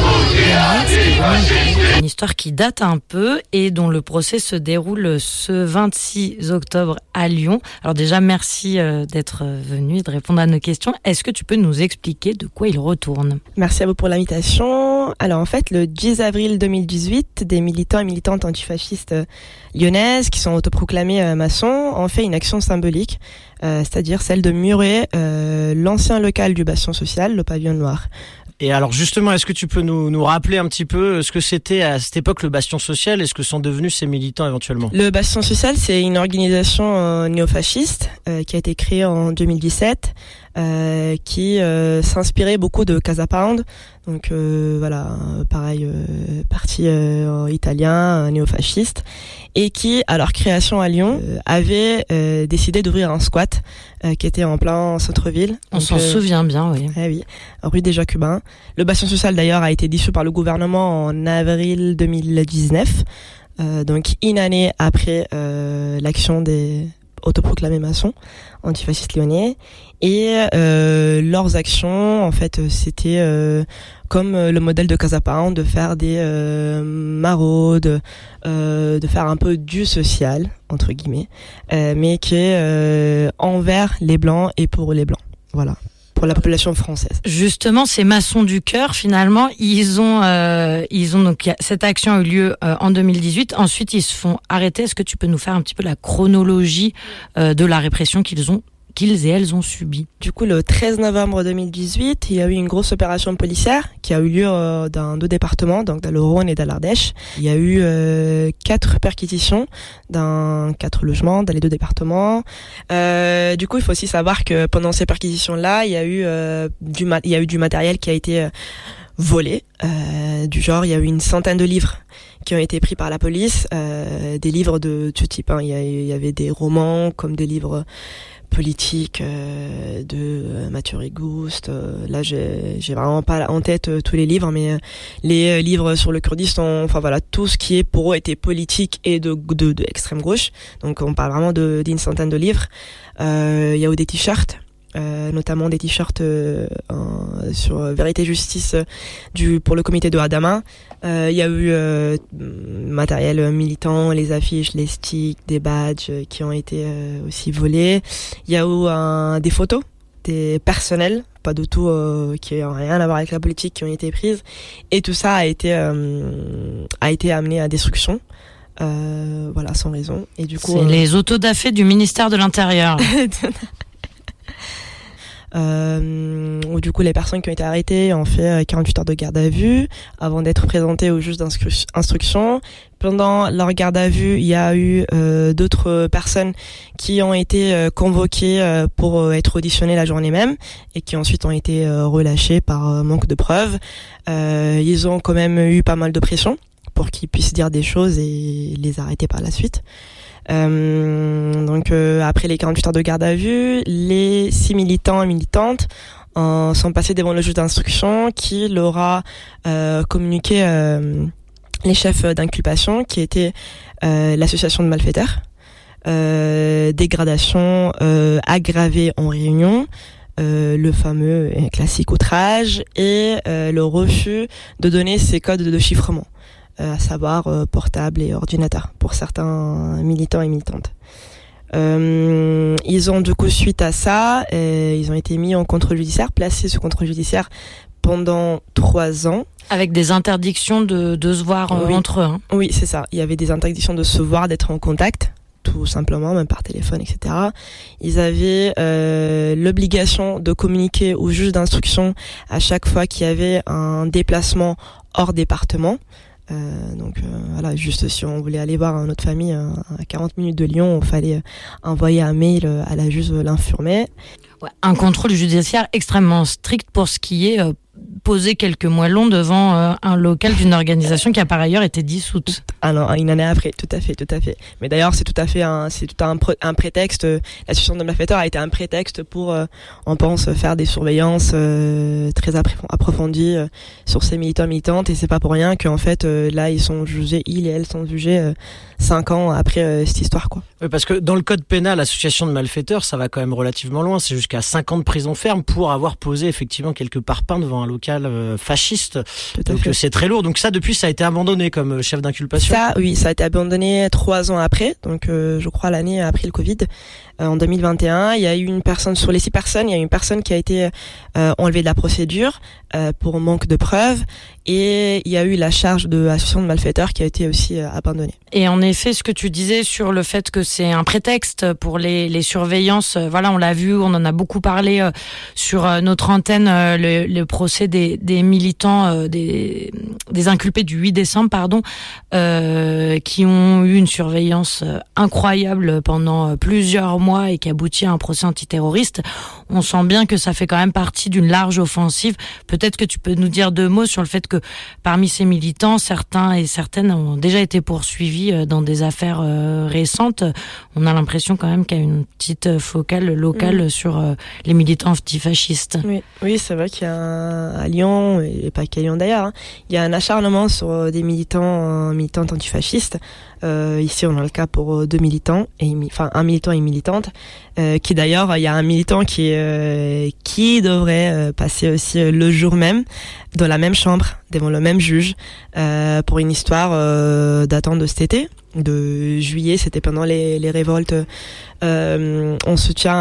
une histoire qui date un peu et dont le procès se déroule ce 26 octobre à Lyon. Alors déjà, merci d'être venu et de répondre à nos questions. Est-ce que tu peux nous expliquer de quoi il retourne ? Merci à vous pour l'invitation. Alors en fait, le 10 avril 2018, des militants et militantes antifascistes lyonnaises qui sont autoproclamés maçons ont fait une action symbolique, c'est-à-dire celle de murer l'ancien local du Bastion social, le Pavillon Noir. Et alors justement, est-ce que tu peux nous rappeler un petit peu ce que c'était à cette époque le Bastion social et ce que sont devenus ces militants éventuellement ? Le Bastion social, c'est une organisation néofasciste qui a été créée en 2017, qui s'inspirait beaucoup de Casa Pound. Donc voilà, pareil, parti italien, néofasciste, et qui, à leur création à Lyon, avait décidé d'ouvrir un squat qui était en plein centre-ville. On s'en souvient bien, oui. Oui, rue des Jacobins. Le Bastion social, d'ailleurs, a été dissous par le gouvernement en avril 2019, donc une année après l'action des autoproclamés maçons antifascistes lyonnais. Et leurs actions, en fait, c'était comme le modèle de Casa Pound, de faire des maraudes, de faire un peu du social, entre guillemets, mais qui est envers les Blancs et pour les Blancs. Voilà. Pour la population française. Justement, ces Maçons du Cœur, finalement, ils ont donc cette action a eu lieu en 2018. Ensuite, ils se font arrêter. Est-ce que tu peux nous faire un petit peu la chronologie de la répression qu'ils ont qu'ils et elles ont subi. Du coup, le 13 novembre 2018, il y a eu une grosse opération policière qui a eu lieu dans 2 départements, donc dans le Rhône et dans l'Ardèche. Il y a eu 4 perquisitions dans 4 logements dans les 2 départements. Du coup, il faut aussi savoir que pendant ces perquisitions-là, il y a eu du matériel qui a été volé. Du genre, il y a eu une centaine de livres qui ont été pris par la police, des livres de tout type. Il y avait des romans comme des livres politiques de Mathieu Rigouste. Là, j'ai vraiment pas en tête tous les livres, mais les livres sur le Kurdistan, enfin voilà, tout ce qui est pour eux était politique et de extrême gauche. Donc on parle vraiment d'une centaine de livres. Il y a eu des t-shirts. Notamment des t-shirts sur Vérité Justice pour le comité de Hadama. Il y a eu matériel militant, les affiches, les sticks, des badges qui ont été aussi volés. Il y a eu des photos, des personnels, pas du tout qui n'ont rien à voir avec la politique, qui ont été prises. Et tout ça a été amené à destruction. Voilà, sans raison. Et du coup, c'est les autodafés du ministère de l'Intérieur. Où du coup les personnes qui ont été arrêtées ont fait 48 heures de garde à vue avant d'être présentées au juge d'instruction. Pendant leur garde à vue, il y a eu d'autres personnes qui ont été convoquées pour être auditionnées la journée même et qui ensuite ont été relâchées par manque de preuves. Ils ont quand même eu pas mal de pression pour qu'ils puissent dire des choses et les arrêter par la suite. Donc après les 48 heures de garde à vue, les 6 militants et militantes sont passés devant le juge d'instruction qui leur a communiqué les chefs d'inculpation qui étaient l'association de malfaiteurs, dégradation aggravée en réunion, le fameux et classique outrage et le refus de donner ses codes de chiffrement. À savoir portable et ordinateur pour certains militants et militantes. Ils ont du coup suite à ça, ils ont été mis en contrôle judiciaire, placés sous contrôle judiciaire pendant 3 ans. Avec des interdictions de se voir entre eux. Hein. Oui, c'est ça. Il y avait des interdictions de se voir, d'être en contact, tout simplement, même par téléphone, etc. Ils avaient l'obligation de communiquer au juge d'instruction à chaque fois qu'il y avait un déplacement hors département. Voilà, juste si on voulait aller voir notre famille à 40 minutes de Lyon, il fallait envoyer un mail à la juge l'informer. Ouais, un contrôle judiciaire extrêmement strict pour ce qui est posé quelques mois longs devant un local d'une organisation qui a par ailleurs été dissoute. Alors, une année après, tout à fait. Mais d'ailleurs, c'est tout un prétexte. L'association de malfaiteurs a été un prétexte pour, on pense, faire des surveillances très approfondies sur ces militants militantes. Et c'est pas pour rien qu'en fait, là, ils et elles sont jugés 5 ans après cette histoire, quoi. Oui, parce que dans le code pénal, l'association de malfaiteurs, ça va quand même relativement loin. C'est jusqu'à 5 ans de prison ferme pour avoir posé effectivement quelques parpaings devant un local fasciste. Donc c'est très lourd. Donc ça, depuis, ça a été abandonné comme chef d'inculpation. Ça, oui, ça a été abandonné 3 ans après. Donc je crois l'année après le Covid. En 2021, il y a eu une personne sur les 6 personnes, il y a une personne qui a été enlevée de la procédure pour manque de preuves. Et il y a eu la charge de l'association de malfaiteurs qui a été aussi abandonnée. Et en effet, ce que tu disais sur le fait que c'est un prétexte pour les surveillances, voilà, on l'a vu, on en a beaucoup parlé sur notre antenne, le procès des militants, des inculpés du 8 décembre, qui ont eu une surveillance incroyable pendant plusieurs mois et qui aboutit à un procès antiterroriste. On sent bien que ça fait quand même partie d'une large offensive. Peut-être que tu peux nous dire 2 mots sur le fait que parmi ces militants, certains et certaines ont déjà été poursuivis dans des affaires récentes. On a l'impression quand même qu'il y a une petite focale locale sur les militants antifascistes. Oui, c'est vrai qu'il y a à Lyon, et pas qu'à Lyon d'ailleurs, il y a un acharnement sur des militantes antifascistes. Ici, on a le cas pour 2 militants, un militant et une militante, qui d'ailleurs, il y a un militant qui devrait passer aussi le jour même dans la même chambre, devant le même juge, pour une histoire datant de cet été. de juillet, c'était pendant les révoltes. On soutient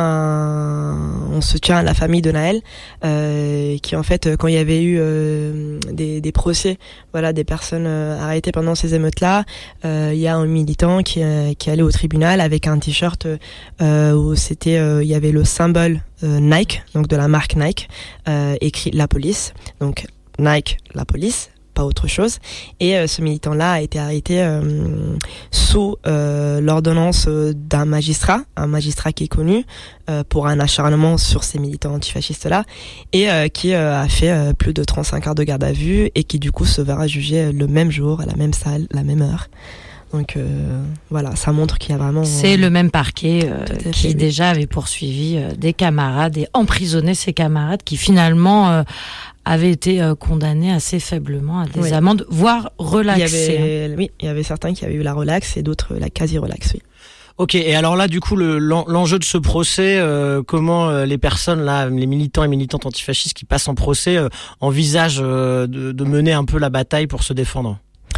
la famille de Naël, qui en fait, quand il y avait eu des procès, voilà, des personnes arrêtées pendant ces émeutes-là, il y a un militant qui allait au tribunal avec un t-shirt où c'était, il y avait le symbole Nike, donc de la marque Nike, écrit la police, donc Nike, la police, pas autre chose. Et ce militant-là a été arrêté sous l'ordonnance d'un magistrat, un magistrat qui est connu pour un acharnement sur ces militants antifascistes-là, et qui a fait plus de 35 heures de garde à vue, et qui du coup se verra jugé le même jour, à la même salle, la même heure. Donc voilà, ça montre qu'il y a vraiment... C'est le même parquet qui déjà avait poursuivi des camarades et emprisonné ses camarades qui finalement avaient été condamnés assez faiblement à des amendes, voire relaxées. Il y avait certains qui avaient eu la relaxe et d'autres la quasi-relaxe, oui. Ok, et alors là, du coup, l'enjeu de ce procès, comment les personnes, là, les militants et militantes antifascistes qui passent en procès, envisagent de mener un peu la bataille pour se défendre ?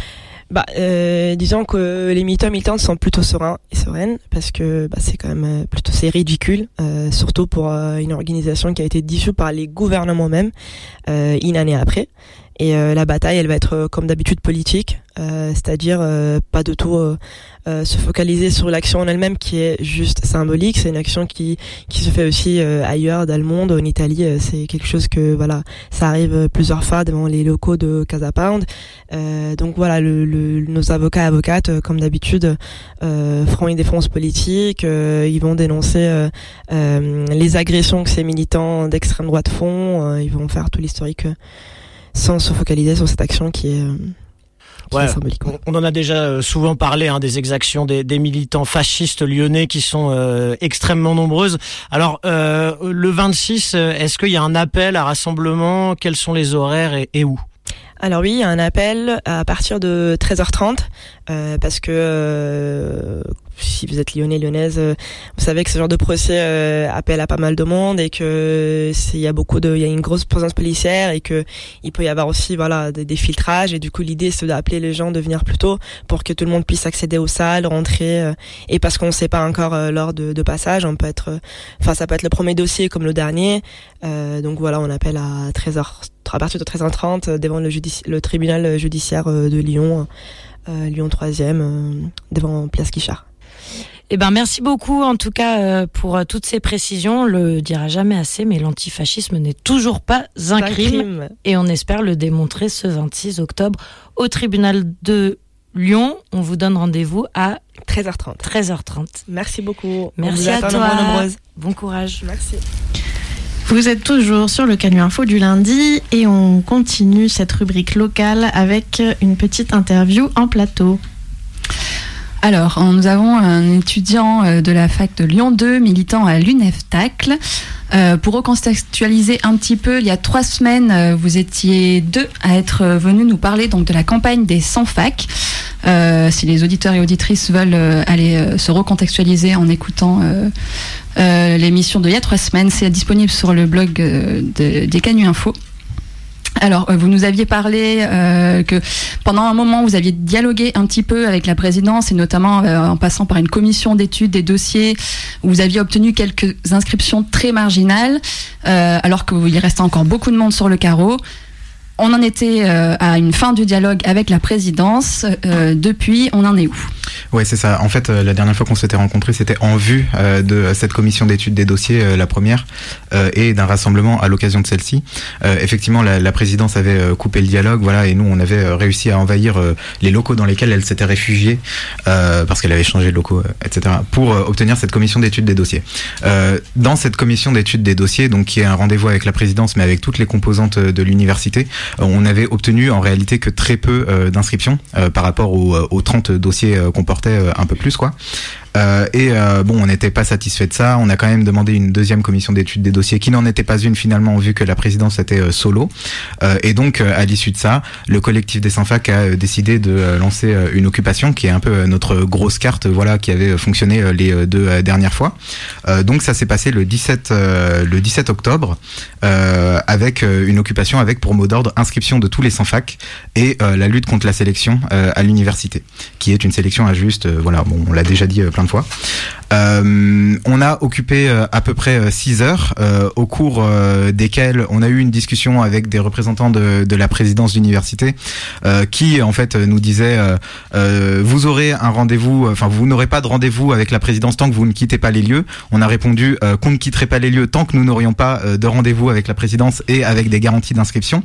Disons que les militants et militantes sont plutôt sereins et sereines, parce que c'est quand même c'est ridicule, surtout pour une organisation qui a été dissoute par les gouvernements même une année après. Et la bataille, elle va être comme d'habitude politique, c'est-à-dire pas de tout se focaliser sur l'action en elle-même qui est juste symbolique. C'est une action qui se fait aussi ailleurs dans le monde. En Italie, c'est quelque chose que voilà, ça arrive plusieurs fois devant les locaux de Casa Pound. Donc voilà, nos avocats et avocates, comme d'habitude, feront une défense politique. Ils vont dénoncer les agressions que ces militants d'extrême droite font. Ils vont faire tout l'historique sans se focaliser sur cette action qui est symbolique. On en a déjà souvent parlé, des exactions des militants fascistes lyonnais qui sont extrêmement nombreuses. Alors, le 26, est-ce qu'il y a un appel à rassemblement ? Quels sont les horaires et où ? Alors oui, il y a un appel à partir de 13h30, parce que si vous êtes lyonnais, lyonnaise, vous savez que ce genre de procès appelle à pas mal de monde, et que il y a une grosse présence policière, et que il peut y avoir aussi des filtrages, et du coup l'idée c'est d'appeler les gens de venir plus tôt pour que tout le monde puisse accéder aux salles, rentrer, et parce qu'on ne sait pas encore l'heure de passage, ça peut être le premier dossier comme le dernier, donc voilà, on appelle à 13h, à partir de 13h30 devant le tribunal judiciaire de Lyon, Lyon 3e, devant Place Guichard. Merci beaucoup en tout cas pour toutes ces précisions. On le dira jamais assez, mais l'antifascisme n'est toujours pas un crime. Et on espère le démontrer ce 26 octobre au tribunal de Lyon. On vous donne rendez-vous à 13h30. Merci beaucoup. Merci à toi. Bon courage. Merci. Vous êtes toujours sur le Canu Info du lundi, et on continue cette rubrique locale avec une petite interview en plateau. Alors, nous avons un étudiant de la fac de Lyon 2, militant à l'UNEF-Tacle. Pour recontextualiser un petit peu, il y a 3 semaines, vous étiez 2 à être venus nous parler donc de la campagne des 100 facs. Si les auditeurs et auditrices veulent aller se recontextualiser en écoutant l'émission d'il y a 3 semaines, c'est disponible sur le blog des Canu Info. Alors, vous nous aviez parlé que pendant un moment, vous aviez dialogué un petit peu avec la présidence, et notamment en passant par une commission d'études des dossiers, où vous aviez obtenu quelques inscriptions très marginales, alors qu'il restait encore beaucoup de monde sur le carreau. On en était à une fin du dialogue avec la présidence. Depuis, on en est où ? Ouais, c'est ça. En fait, la dernière fois qu'on s'était rencontrés, c'était en vue de cette commission d'études des dossiers, la première, et d'un rassemblement à l'occasion de celle-ci. Effectivement, la présidence avait coupé le dialogue, voilà, et nous, on avait réussi à envahir les locaux dans lesquels elle s'était réfugiée, parce qu'elle avait changé de locaux, etc., pour obtenir cette commission d'études des dossiers. Dans cette commission d'études des dossiers, donc qui est un rendez-vous avec la présidence, mais avec toutes les composantes de l'université, on avait obtenu en réalité que très peu d'inscriptions par rapport aux 30 dossiers qu'on portait un peu plus, quoi. Bon, on n'était pas satisfait de ça. On a quand même demandé une deuxième commission d'étude des dossiers qui n'en était pas une finalement, vu que la présidence était solo. Et donc, à l'issue de ça, le collectif des Sans-Fac a décidé de lancer une occupation qui est un peu notre grosse carte, voilà, qui avait fonctionné les deux dernières fois. Donc, ça s'est passé le 17 octobre avec une occupation avec pour mot d'ordre inscription de tous les Sans-Fac et la lutte contre la sélection à l'université, qui est une sélection injuste. Voilà, bon, on l'a déjà dit plein de fois. On a occupé à peu près 6 heures au cours desquelles on a eu une discussion avec des représentants de la présidence d'université qui en fait nous disaient vous aurez un rendez-vous, enfin vous n'aurez pas de rendez-vous avec la présidence tant que vous ne quittez pas les lieux. On a répondu qu'on ne quitterait pas les lieux tant que nous n'aurions pas de rendez-vous avec la présidence et avec des garanties d'inscription.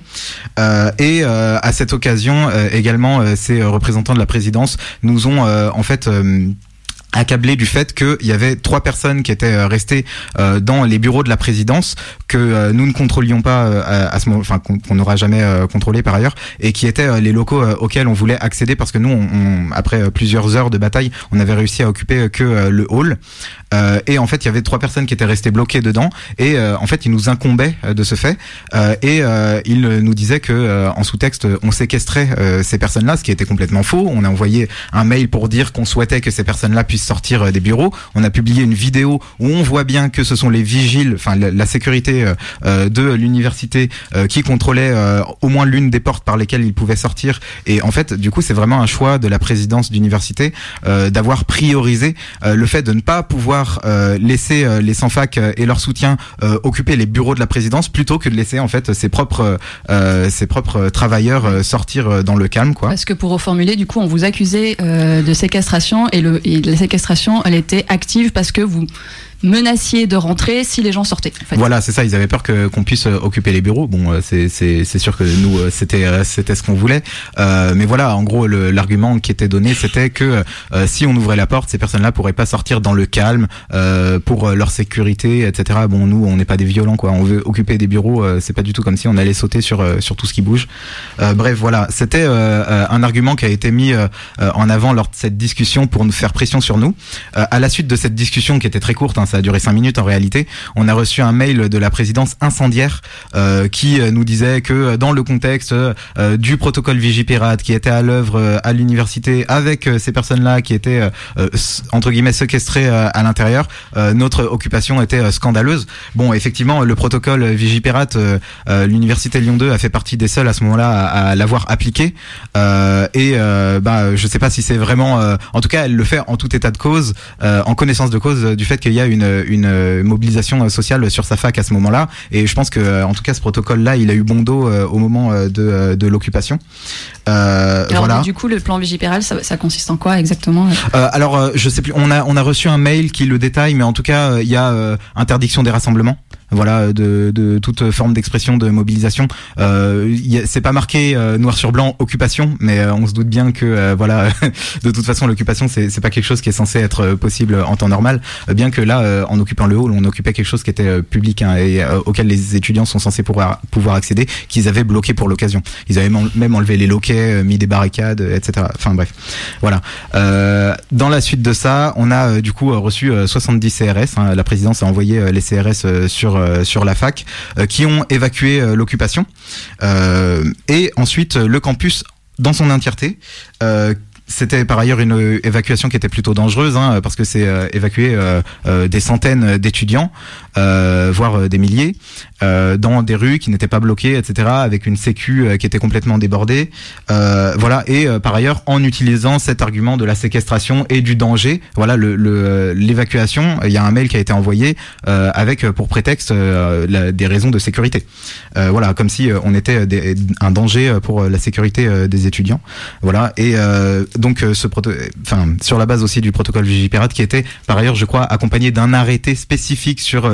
Et à cette occasion également ces représentants de la présidence nous ont en fait accablé du fait qu'il y avait 3 personnes qui étaient restées dans les bureaux de la présidence que nous ne contrôlions pas à ce moment, enfin qu'on n'aura jamais contrôlé par ailleurs, et qui étaient les locaux auxquels on voulait accéder parce que nous, après plusieurs heures de bataille, on avait réussi à occuper que le hall. Et en fait, il y avait 3 personnes qui étaient restées bloquées dedans, et en fait, il nous incombait de ce fait, et il nous disait que en sous-texte, on séquestrait ces personnes-là, ce qui était complètement faux. On a envoyé un mail pour dire qu'on souhaitait que ces personnes-là puissent sortir des bureaux. On a publié une vidéo où on voit bien que ce sont les vigiles, enfin la sécurité de l'université qui contrôlait au moins l'une des portes par lesquelles ils pouvaient sortir. Et en fait, du coup, c'est vraiment un choix de la présidence d'université d'avoir priorisé le fait de ne pas pouvoir laisser les Sans-Fac et leur soutien occuper les bureaux de la présidence plutôt que de laisser en fait ses propres travailleurs sortir dans le calme, quoi. Parce que pour reformuler, du coup, on vous accusait de séquestration et la séquestration, elle était active parce que vous menaciez de rentrer si les gens sortaient. En fait. Voilà, c'est ça. Ils avaient peur qu'on puisse occuper les bureaux. Bon, c'est sûr que nous, c'était ce qu'on voulait. Mais voilà, en gros, l'argument qui était donné, c'était que si on ouvrait la porte, ces personnes-là pourraient pas sortir dans le calme pour leur sécurité, etc. Bon, nous, on n'est pas des violents, quoi. On veut occuper des bureaux. C'est pas du tout comme si on allait sauter sur tout ce qui bouge. Bref, voilà. C'était un argument qui a été mis en avant lors de cette discussion pour nous faire pression sur nous. À la suite de cette discussion qui était très courte, hein, ça a duré 5 minutes en réalité, on a reçu un mail de la présidence incendiaire qui nous disait que dans le contexte du protocole Vigipirate qui était à l'œuvre à l'université avec ces personnes-là qui étaient entre guillemets séquestrées à l'intérieur, notre occupation était scandaleuse. Bon, effectivement, le protocole Vigipirate, l'université Lyon 2 a fait partie des seuls à ce moment-là à l'avoir appliqué, et je sais pas si c'est vraiment, en tout cas, elle le fait en tout état de cause, en connaissance de cause du fait qu'il y a une mobilisation sociale sur sa fac à ce moment-là, et je pense que en tout cas ce protocole-là, il a eu bon dos au moment de l'occupation. Alors voilà. Du coup, le plan Vigipirate, ça consiste en quoi exactement? Alors je sais plus. On a reçu un mail qui le détaille, mais en tout cas il y a interdiction des rassemblements. Voilà, de toute forme d'expression de mobilisation. C'est pas marqué noir sur blanc occupation, mais on se doute bien que voilà, de toute façon l'occupation c'est pas quelque chose qui est censé être possible en temps normal. Bien que là, en occupant le hall, on occupait quelque chose qui était public, hein, et auquel les étudiants sont censés pouvoir accéder, qu'ils avaient bloqué pour l'occasion. Ils avaient même enlevé les loquets, mis des barricades, etc. Enfin bref, voilà. Dans la suite de ça, on a du coup reçu 70 CRS. Hein, la présidence a envoyé les CRS sur la fac qui ont évacué l'occupation, et ensuite le campus dans son entièreté. C'était par ailleurs une évacuation qui était plutôt dangereuse, hein, parce que c'est évacuer des centaines d'étudiants, voire des milliers, dans des rues qui n'étaient pas bloquées, etc., avec une sécu qui était complètement débordée. Voilà, et par ailleurs, en utilisant cet argument de la séquestration et du danger, voilà, l'évacuation, il y a un mail qui a été envoyé avec pour prétexte des raisons de sécurité. Voilà, comme si on était un danger pour la sécurité des étudiants. Voilà, et donc sur la base aussi du protocole Vigipirate qui était par ailleurs, je crois, accompagné d'un arrêté spécifique sur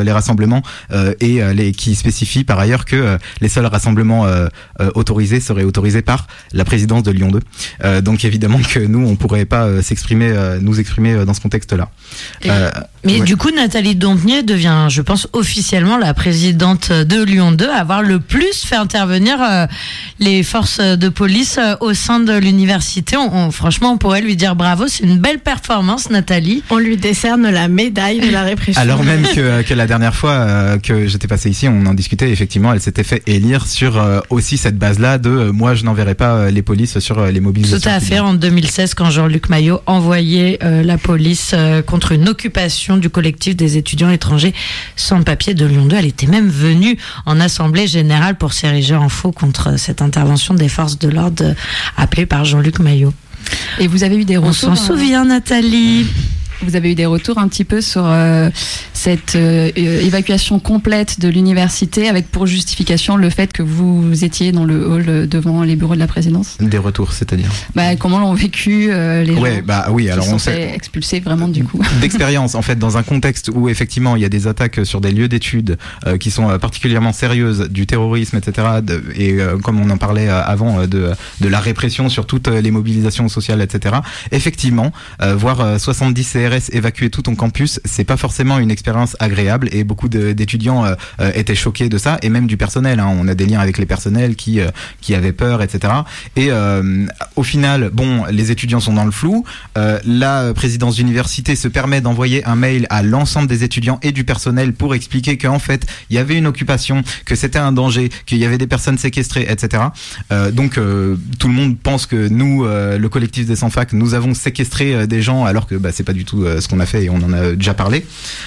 les rassemblements et qui spécifie par ailleurs que les seuls rassemblements autorisés seraient autorisés par la présidence de Lyon 2. Donc évidemment que nous, on pourrait pas nous exprimer dans ce contexte-là. Mais du coup, Nathalie Dompnier devient, je pense, officiellement la présidente de Lyon 2 à avoir le plus fait intervenir les forces de police au sein de l'université. Franchement, on pourrait lui dire bravo. C'est une belle performance, Nathalie. On lui décerne la médaille de la répression. Alors même que la dernière fois que j'étais passé ici, on en discutait. Effectivement, elle s'était fait élire sur aussi cette base-là de moi, je n'enverrai pas les polices sur les mobilisations. Tout à fait. En 2016, quand Jean-Luc Maillot envoyait la police contre une occupation du collectif des étudiants étrangers sans papier de Lyon 2. Elle était même venue en assemblée générale pour s'ériger en faux contre cette intervention des forces de l'ordre appelée par Jean-Luc Maillot. Et vous avez eu des retours? On s'en souvient, Nathalie. Vous avez eu des retours un petit peu sur cette évacuation complète de l'université avec pour justification le fait que vous étiez dans le hall devant les bureaux de la présidence? Des retours, c'est-à-dire comment l'ont vécu les gens oui, alors qui on sont fait expulser vraiment du coup? D'expérience, en fait, dans un contexte où effectivement il y a des attaques sur des lieux d'études qui sont particulièrement sérieuses, du terrorisme, etc. Comme on en parlait avant, de la répression sur toutes les mobilisations sociales, etc. Effectivement, voir 70 CRS évacuer tout ton campus, c'est pas forcément une expérience agréable et beaucoup d'étudiants étaient choqués de ça et même du personnel. On a des liens avec les personnels qui avaient peur, etc. Et au final, les étudiants sont dans le flou. La présidence d'université se permet d'envoyer un mail à l'ensemble des étudiants et du personnel pour expliquer qu'en fait, il y avait une occupation, que c'était un danger, qu'il y avait des personnes séquestrées, etc. Donc tout le monde pense que nous, le collectif des sans-fac, nous avons séquestré des gens alors que c'est pas du tout ce qu'on a fait et on en a déjà parlé.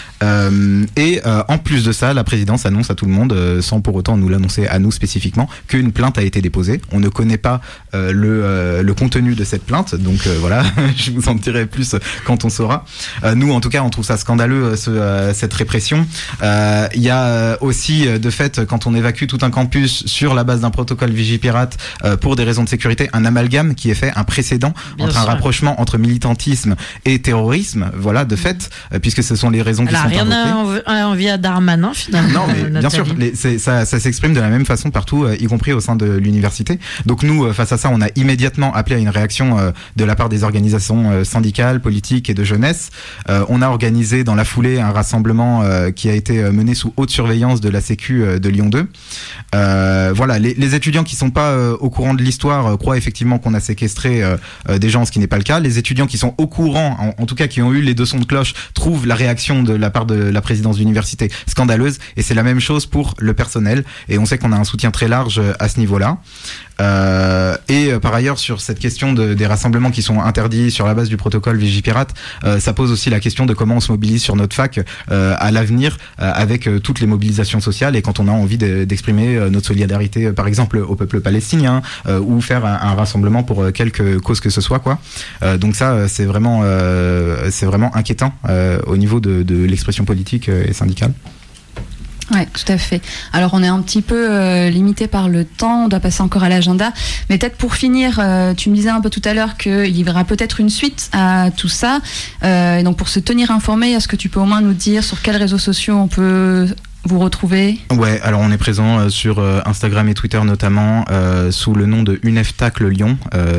En plus de ça, la présidence annonce à tout le monde, sans pour autant nous l'annoncer à nous spécifiquement, qu'une plainte a été déposée. On ne connaît pas le contenu de cette plainte, donc voilà, je vous en dirai plus quand on saura. Nous, en tout cas, on trouve ça scandaleux, cette répression. Il y a aussi, de fait, quand on évacue tout un campus sur la base d'un protocole Vigipirate pour des raisons de sécurité, un amalgame qui est fait, un précédent entre un rapprochement entre militantisme et terrorisme, voilà, de fait, puisque ce sont les raisons qui sont rien à envier à Darmanin finalement. Non, mais bien sûr, ça s'exprime de la même façon partout, y compris au sein de l'université. Donc nous, face à ça, on a immédiatement appelé à une réaction de la part des organisations syndicales, politiques et de jeunesse. On a organisé dans la foulée un rassemblement qui a été mené sous haute surveillance de la Sécu de Lyon 2. Voilà, les étudiants qui sont pas au courant de l'histoire croient effectivement qu'on a séquestré des gens, ce qui n'est pas le cas. Les étudiants qui sont au courant, en tout cas qui ont eu les deux sons de cloche, trouvent la réaction de la part de la présidence d'université scandaleuse, et c'est la même chose pour le personnel, et on sait qu'on a un soutien très large à ce niveau-là. Par ailleurs, sur cette question des rassemblements qui sont interdits sur la base du protocole Vigipirate, ça pose aussi la question de comment on se mobilise sur notre fac à l'avenir avec toutes les mobilisations sociales, et quand on a envie d'exprimer notre solidarité, par exemple au peuple palestinien, ou faire un rassemblement pour quelque cause que ce soit, quoi. Donc ça, c'est vraiment inquiétant au niveau de l'expression politique et syndicale. Ouais, tout à fait. Alors on est un petit peu limité par le temps, on doit passer encore à l'agenda, mais peut-être pour finir, tu me disais un peu tout à l'heure qu'il y aura peut-être une suite à tout ça, et donc pour se tenir informé, est-ce que tu peux au moins nous dire sur quels réseaux sociaux on peut vous retrouver? Ouais, alors on est présent sur Instagram et Twitter notamment, sous le nom de UNEFTACLE Lyon,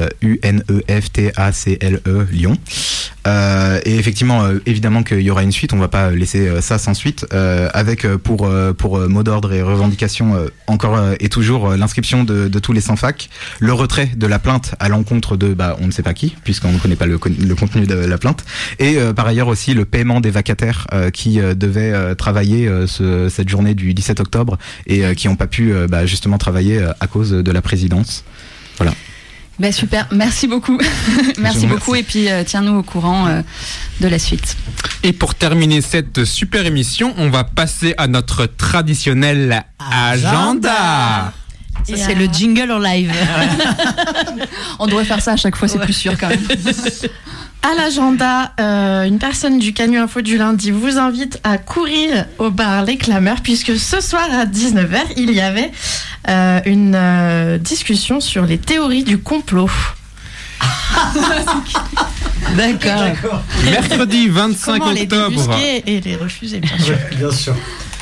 UNEFTACLE Lyon. Et effectivement, évidemment qu'il y aura une suite, on va pas laisser ça sans suite, avec pour mot d'ordre et revendication encore et toujours l'inscription de tous les sans-fac, le retrait de la plainte à l'encontre de on ne sait pas qui, puisqu'on ne connaît pas le contenu de la plainte, et par ailleurs aussi le paiement des vacataires qui devaient travailler cette journée du 17 octobre et qui n'ont pas pu justement travailler à cause de la présidence. Voilà. Super, merci beaucoup. Merci beaucoup, et puis tiens-nous au courant de la suite. Et pour terminer cette super émission, on va passer à notre traditionnel agenda. Ça, c'est le jingle en live. On devrait faire ça à chaque fois, c'est plus sûr quand même. À l'agenda, une personne du Canu Info du lundi vous invite à courir au bar Les Clameurs, puisque ce soir à 19h, il y avait une discussion sur les théories du complot. D'accord. Mercredi 25 Comment octobre. Les débusquer et les refuser, bien sûr. Bien sûr.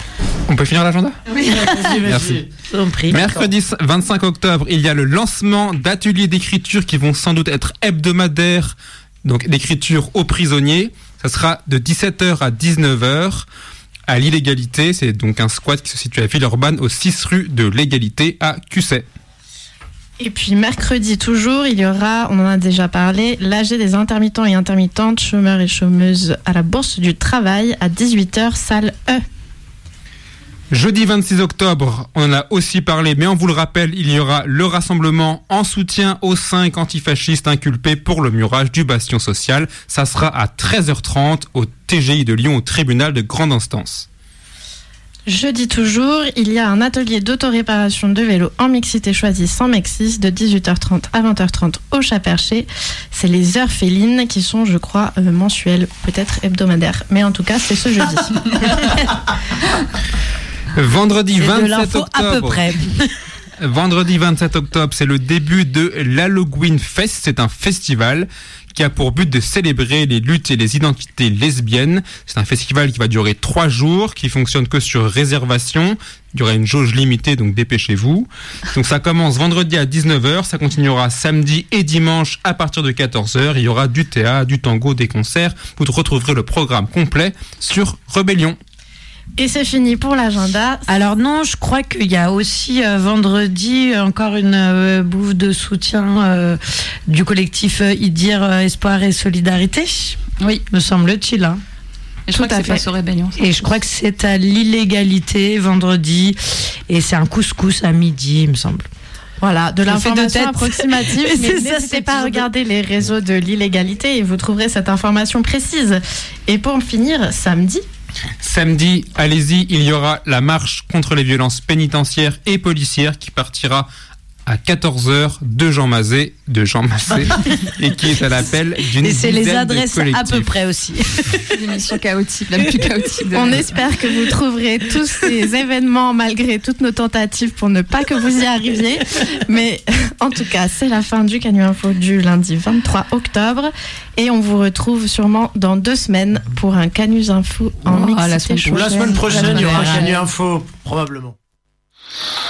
On peut finir l'agenda ? Oui, merci. Merci. Mercredi 25 octobre, il y a le lancement d'ateliers d'écriture qui vont sans doute être hebdomadaires, donc d'écriture aux prisonniers. Ça sera de 17h à 19h à l'Illégalité. C'est donc un squat qui se situe à Villeurbanne, au 6 rue de l'Égalité à Cusset. Et puis mercredi toujours, il y aura, on en a déjà parlé, l'AG des intermittents et intermittentes, chômeurs et chômeuses à la Bourse du Travail à 18h, salle E. Jeudi 26 octobre, on en a aussi parlé, mais on vous le rappelle, il y aura le rassemblement en soutien aux 5 antifascistes inculpés pour le murage du bastion social. Ça sera à 13h30 au TGI de Lyon, au tribunal de grande instance. Jeudi toujours, il y a un atelier d'autoréparation de vélo en mixité choisie sans Mexis de 18h30 à 20h30 au Chat-Perché. C'est les heures félines qui sont, je crois, mensuelles, peut-être hebdomadaires. Mais en tout cas, c'est ce jeudi. Vendredi 27 octobre. À peu près. Vendredi 27 octobre, c'est le début de l'Halloween Fest. C'est un festival qui a pour but de célébrer les luttes et les identités lesbiennes. C'est un festival qui va durer 3 jours, qui fonctionne que sur réservation. Il y aura une jauge limitée, donc dépêchez-vous. Donc ça commence vendredi à 19h, ça continuera samedi et dimanche à partir de 14h. Il y aura du théâtre, du tango, des concerts. Vous retrouverez le programme complet sur Rebellion. Et c'est fini pour l'agenda. Alors non, je crois qu'il y a aussi vendredi encore une bouffe de soutien du collectif IDIR Espoir et Solidarité. Oui, me semble-t-il. Hein. Et je crois que c'est pas sur Rébellion. Et je crois que c'est à l'Illégalité vendredi. Et c'est un couscous à midi, il me semble. Voilà, de l'information approximative. Mais n'hésitez pas à regarder les réseaux de l'illégalité et vous trouverez cette information précise. Et pour finir, Samedi, allez-y, il y aura la marche contre les violences pénitentiaires et policières qui partira à 14h de Jean Mazet, et qui est à l'appel d'une dizaine de collectifs. Et c'est les adresses à peu près aussi. Une émission chaotique, la plus chaotique. On espère que vous trouverez tous ces événements malgré toutes nos tentatives pour ne pas que vous y arriviez. Mais en tout cas, c'est la fin du Canu Info du lundi 23 octobre. Et on vous retrouve sûrement dans 2 semaines pour un Canus Info en mixité. La semaine prochaine, il y aura un Canu Info, probablement.